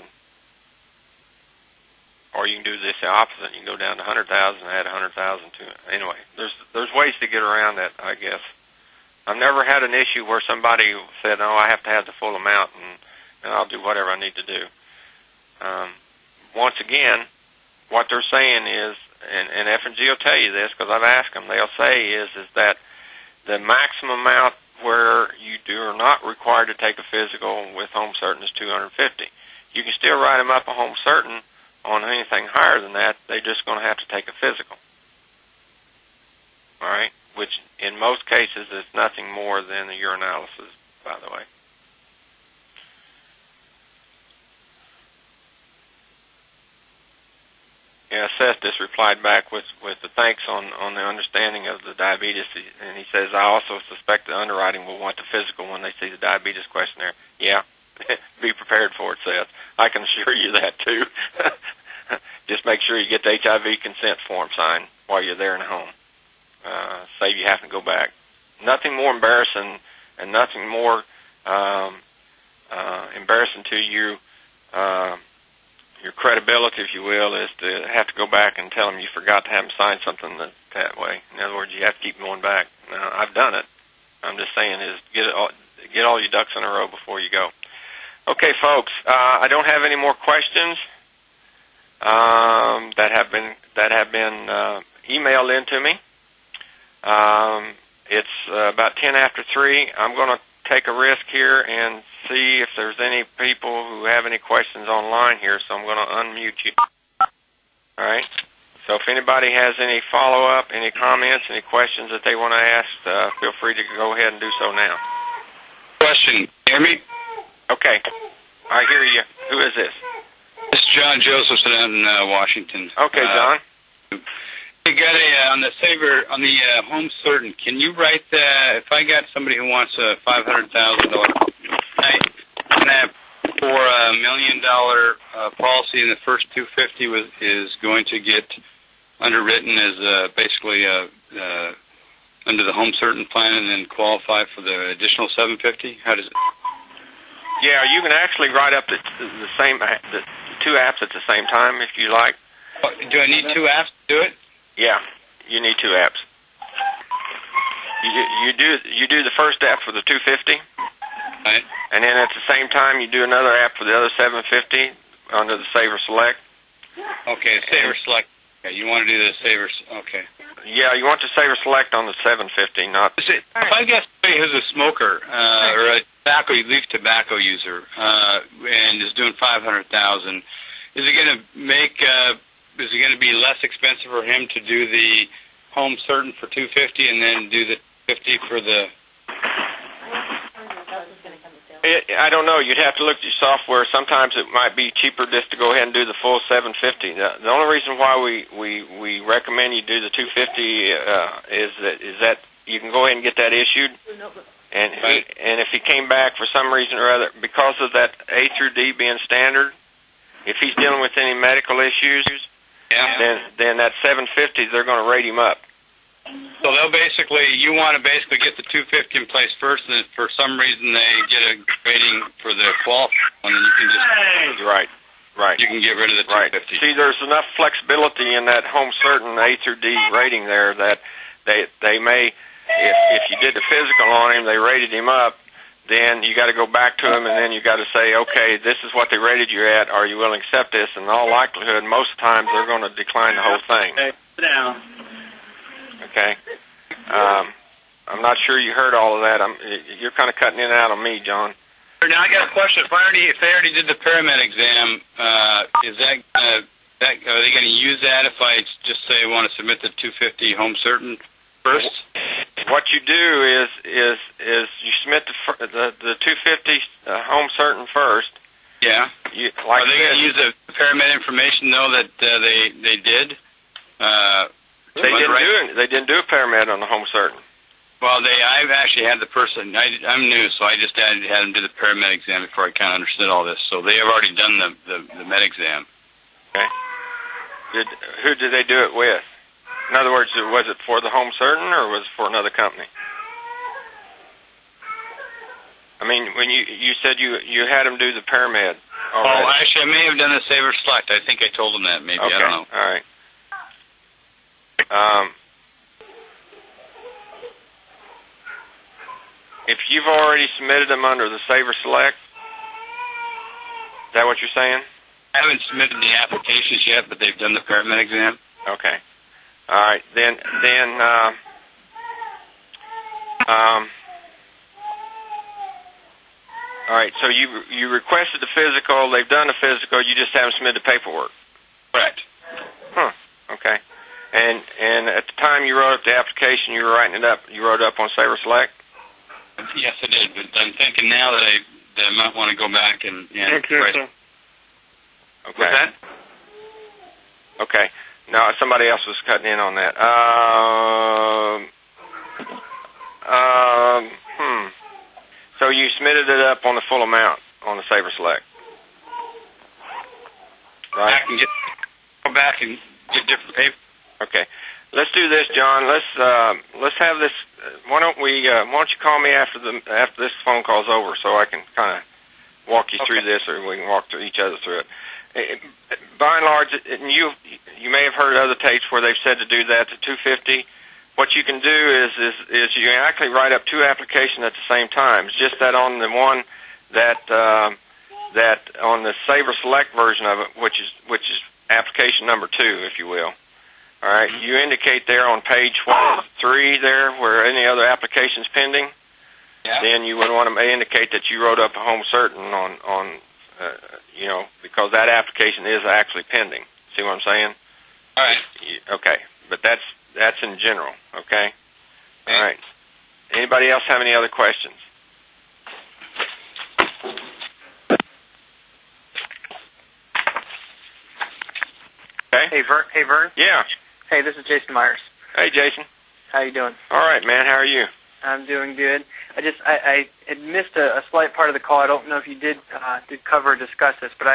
Or you can do this the opposite. You can go down to $100,000 and add $100,000 to it. Anyway, there's ways to get around that, I guess. I've never had an issue where somebody said, "No, I have to have the full amount, and I'll do whatever I need to do." Once again, what they're saying is, and F&G will tell you this because I've asked them, they'll say is that the maximum amount where you are not required to take a physical with Home Certain is $250. You can still write them up a Home Certain on anything higher than that. They're just going to have to take a physical. All right? Which in most cases is nothing more than a urinalysis, by the way. Yeah, Seth just replied back with the thanks on the understanding of the diabetes, and he says, "I also suspect the underwriting will want the physical when they see the diabetes questionnaire." Yeah, be prepared for it, Seth. I can assure you that, too. Just make sure you get the HIV consent form signed while you're there in the home. Save you having to go back. Nothing more embarrassing and nothing more embarrassing to you, your credibility, if you will, is to have to go back and tell them you forgot to have them sign something that way. In other words, you have to keep going back. Now, I've done it. I'm just saying is get all your ducks in a row before you go. Okay, folks, I don't have any more questions that have been emailed in to me. It's about 10 after 3. I'm going to take a risk here and see if there's any people who have any questions online here, so I'm going to unmute you. All right? So if anybody has any follow-up, any comments, any questions that they want to ask, feel free to go ahead and do so now. Question. Hear me? Okay. I hear you. Who is this? This is John Josephson out in Washington. Okay, John. You got on the Saver on the Home Certain. Can you write if I got somebody who wants a $500,000, can I have for $1 million policy, and the first 250 is going to get underwritten as basically under the Home Certain plan, and then qualify for the additional 750? How does it? Yeah, you can actually write up the two apps at the same time if you like. Do I need two apps to do it? Yeah, you need two apps. You do the first app for the 250, right, and then at the same time you do another app for the other 750 under the Saver Select. Okay, Saver Select. Okay, you want to do the Saver? Okay. Yeah, you want to Saver Select on the 750, not. If I got somebody who's a smoker or a leaf tobacco user and is doing 500,000, is it going to make? Is it going to be less expensive for him to do the Home Certain for 250 and then do the 50 for the? I don't know. You'd have to look at your software. Sometimes it might be cheaper just to go ahead and do the full 750. The only reason why we recommend you do the 250 is that you can go ahead and get that issued. And and if he came back for some reason or other, because of that A through D being standard, if he's dealing with any medical issues, then that 750 they're going to rate him up. So you want to basically get the 250 in place first, and if for some reason they get a rating for the qualifying, and then you can just right. You can get rid of the 250. See, there's enough flexibility in that Home Certain A through D rating there that they may, if you did the physical on him, they rated him up. Then you got to go back to him, and then you got to say, okay, this is what they rated you at. Are you willing to accept this? And in all likelihood, most times they're going to decline the whole thing. Okay, sit down. Okay. I'm not sure you heard all of that. You're kind of cutting in and out on me, John. Now I got a question. If they already did the paramed exam, is that are they going to use that if I just say I want to submit the 250 Home Certain first? What you do is you submit the 250 Home Certain first. Yeah. Are they going to use the paramed information though that they did? They didn't do a paramed on the Home Certain. Well, I've actually had the person. I'm new, so I just had them do the paramed exam before I kind of understood all this. So they have already done the med exam. Okay. Who did they do it with? In other words, was it for the Home Certain or was it for another company? I mean, when you said you had them do the paramed. Oh, actually, I may have done the Saver Select. I think I told them that. Maybe okay. I don't know. All right. If you've already submitted them under the Saver Select, is that what you're saying? I haven't submitted the applications yet, but they've done the paramed exam. Okay. All right. Then. All right. So you requested the physical. They've done the physical. You just haven't submitted the paperwork. Correct. Huh. Okay. And at the time you wrote up the application, you were writing it up. You wrote it up on Saver Select. Yes, I did. But I'm thinking now that I might want to go back and Okay. What's that? Okay. No, somebody else was cutting in on that. So you submitted it up on the full amount on the Saver Select, right? I can go back and get different paper. Okay. Let's do this, John. Let's have this. Why don't you call me after this phone call's over, so I can kind of walk you through this, or we can walk through each other through it. By and large, and you may have heard other tapes where they've said to do that to 250. What you can do is you can actually write up two applications at the same time. It's just that on the one that on the Saver Select version of it, which is application number 2, if you will. All right, you indicate there on page 3 there where any other applications pending. Yeah. Then you would want to indicate that you wrote up a Home Certain on because that application is actually pending. See what I'm saying? All right. Okay, but that's in general. Okay. All right. Anybody else have any other questions? Okay. Hey, Vern. Yeah. Hey, this is Jason Myers. Hey, Jason. How you doing? All right, man. How are you? I'm doing good. I had missed a slight part of the call. I don't know if you did cover or discuss this, but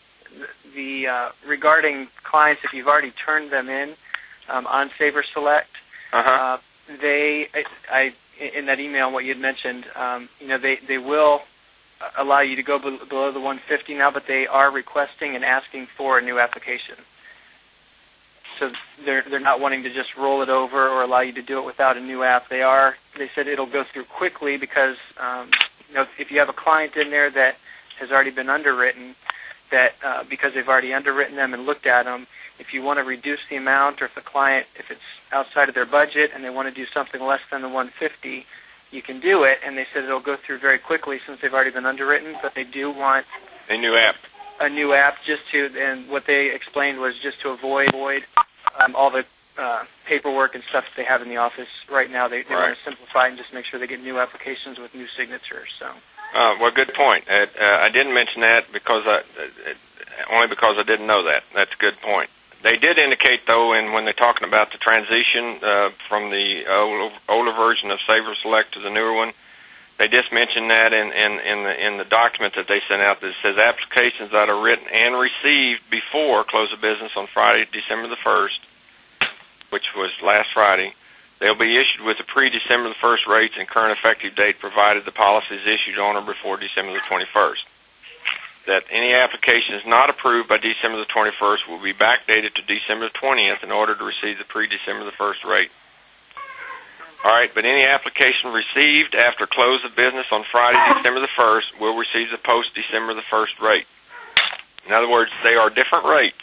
regarding clients, if you've already turned them in on Saver Select, they in that email what you had mentioned, they will allow you to go below the 150 now, but they are requesting and asking for a new application. So they're not wanting to just roll it over or allow you to do it without a new app. They said it'll go through quickly because if you have a client in there that has already been underwritten, that because they've already underwritten them and looked at them, if you want to reduce the amount, or if it's outside of their budget and they want to do something less than the 150, you can do it. And they said it'll go through very quickly since they've already been underwritten, but they do want a new app. And what they explained was just to avoid all the paperwork and stuff that they have in the office right now. They want to simplify and just make sure they get new applications with new signatures. So. Well, good point. I didn't mention that because only because I didn't know that. That's a good point. They did indicate, though, when they're talking about the transition from the older version of Saver Select to the newer one, they just mentioned that in the document that they sent out that says applications that are written and received before close of business on Friday, December the 1st, which was last Friday, they'll be issued with the pre-December the 1st rates and current effective date provided the policy is issued on or before December the 21st. That any application is not approved by December the 21st will be backdated to December the 20th in order to receive the pre-December the 1st rate. All right, but any application received after close of business on Friday, December the 1st, will receive the post-December the 1st rate. In other words, they are different rates.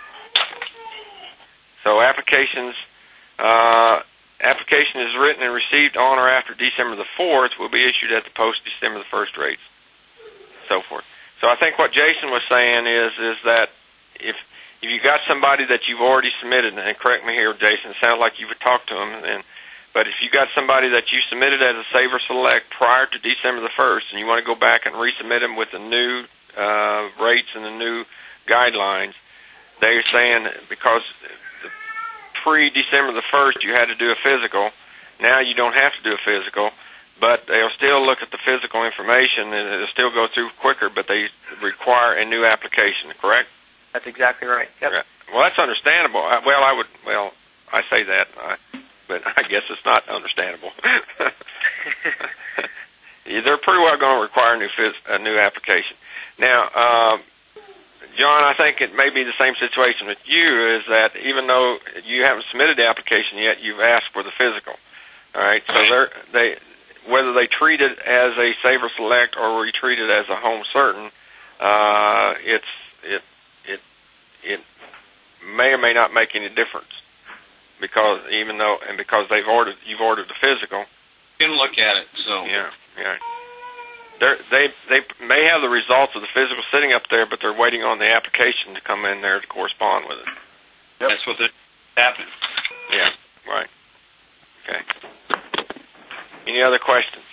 So application is written and received on or after December the 4th will be issued at the post-December the 1st rates, so forth. So I think what Jason was saying is that if you got somebody that you've already submitted, and correct me here, Jason, it sounds like you would talk to them, but if you got somebody that you submitted as a Saver Select prior to December the 1st and you want to go back and resubmit them with the new rates and the new guidelines, they're saying because pre-December the 1st you had to do a physical, now you don't have to do a physical, but they'll still look at the physical information and it'll still go through quicker, but they require a new application, correct? That's exactly right. Yep. Well, that's understandable. I say that, but I guess it's not understandable. They're pretty well going to require a new application. Now, John, I think it may be the same situation with you, is that even though you haven't submitted the application yet, you've asked for the physical. All right, so whether they treat it as a Saver Select or we treat it as a Home Certain, it may or may not make any difference because you've ordered the physical. You can look at it. So yeah. They may have the results of the physical sitting up there, but they're waiting on the application to come in there to correspond with it. Yep. That's what happened. Yeah, right. Okay. Any other questions?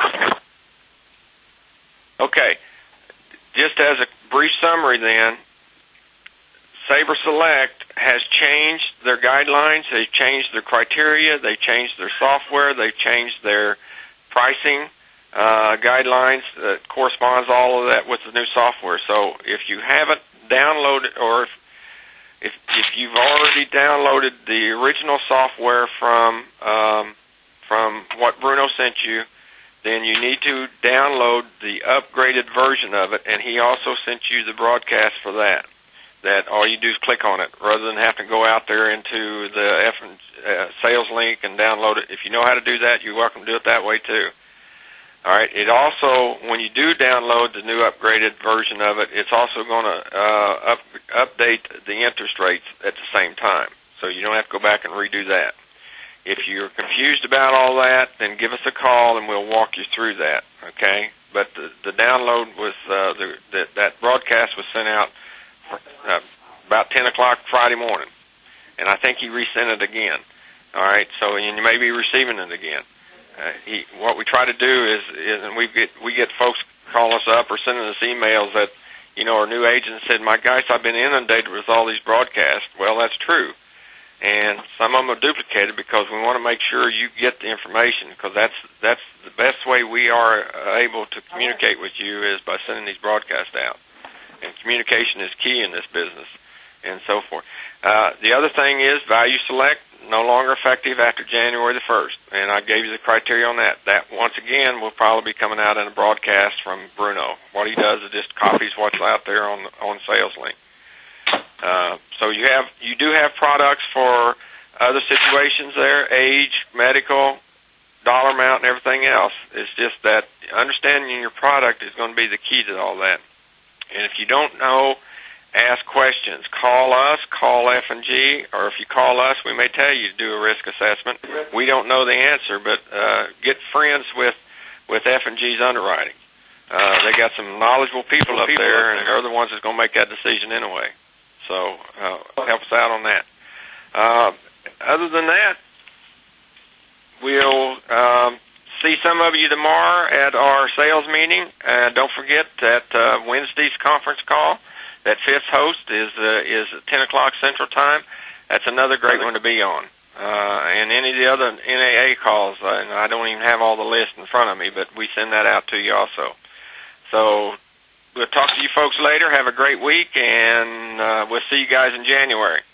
Okay. Just as a brief summary then, Saver Select has changed their guidelines, they've changed their criteria, they've changed their software, they've changed their pricing guidelines that corresponds all of that with the new software. So if you haven't downloaded, or if you've already downloaded the original software from what Bruno sent you, then you need to download the upgraded version of it, and he also sent you the broadcast for that. That all you do is click on it, rather than have to go out there into the sales link and download it. If you know how to do that, you're welcome to do it that way too. All right. It also, when you do download the new upgraded version of it, it's also going to update the interest rates at the same time, so you don't have to go back and redo that. If you're confused about all that, then give us a call and we'll walk you through that. Okay. But the download was that broadcast was sent out about 10 o'clock Friday morning, and I think he resent it again. All right, so and you may be receiving it again. What we try to do is and we get folks call us up or sending us emails that or new agents said, "My gosh, I've been inundated with all these broadcasts." Well, that's true. And some of them are duplicated because we want to make sure you get the information, because that's the best way we are able to communicate with you is by sending these broadcasts out. And communication is key in this business, and so forth. The other thing is Value Select, no longer effective after January the 1st, and I gave you the criteria on that. That, once again, will probably be coming out in a broadcast from Bruno. What he does is just copies what's out there on SalesLink. So you do have products for other situations there, age, medical, dollar amount, and everything else. It's just that understanding your product is going to be the key to all that. And if you don't know, ask questions. Call us, call F&G, or if you call us, we may tell you to do a risk assessment. We don't know the answer, but get friends with F&G's underwriting. They got some knowledgeable people up there, and they're the ones that's going to make that decision anyway. So help us out on that. Other than that, we'll see some of you tomorrow at our sales meeting. Don't forget that Wednesday's conference call, that fifth host is at 10 o'clock Central Time. That's another great one to be on. And any of the other NAA calls, and I don't even have all the list in front of me, but we send that out to you also. So we'll talk to you folks later. Have a great week, and we'll see you guys in January.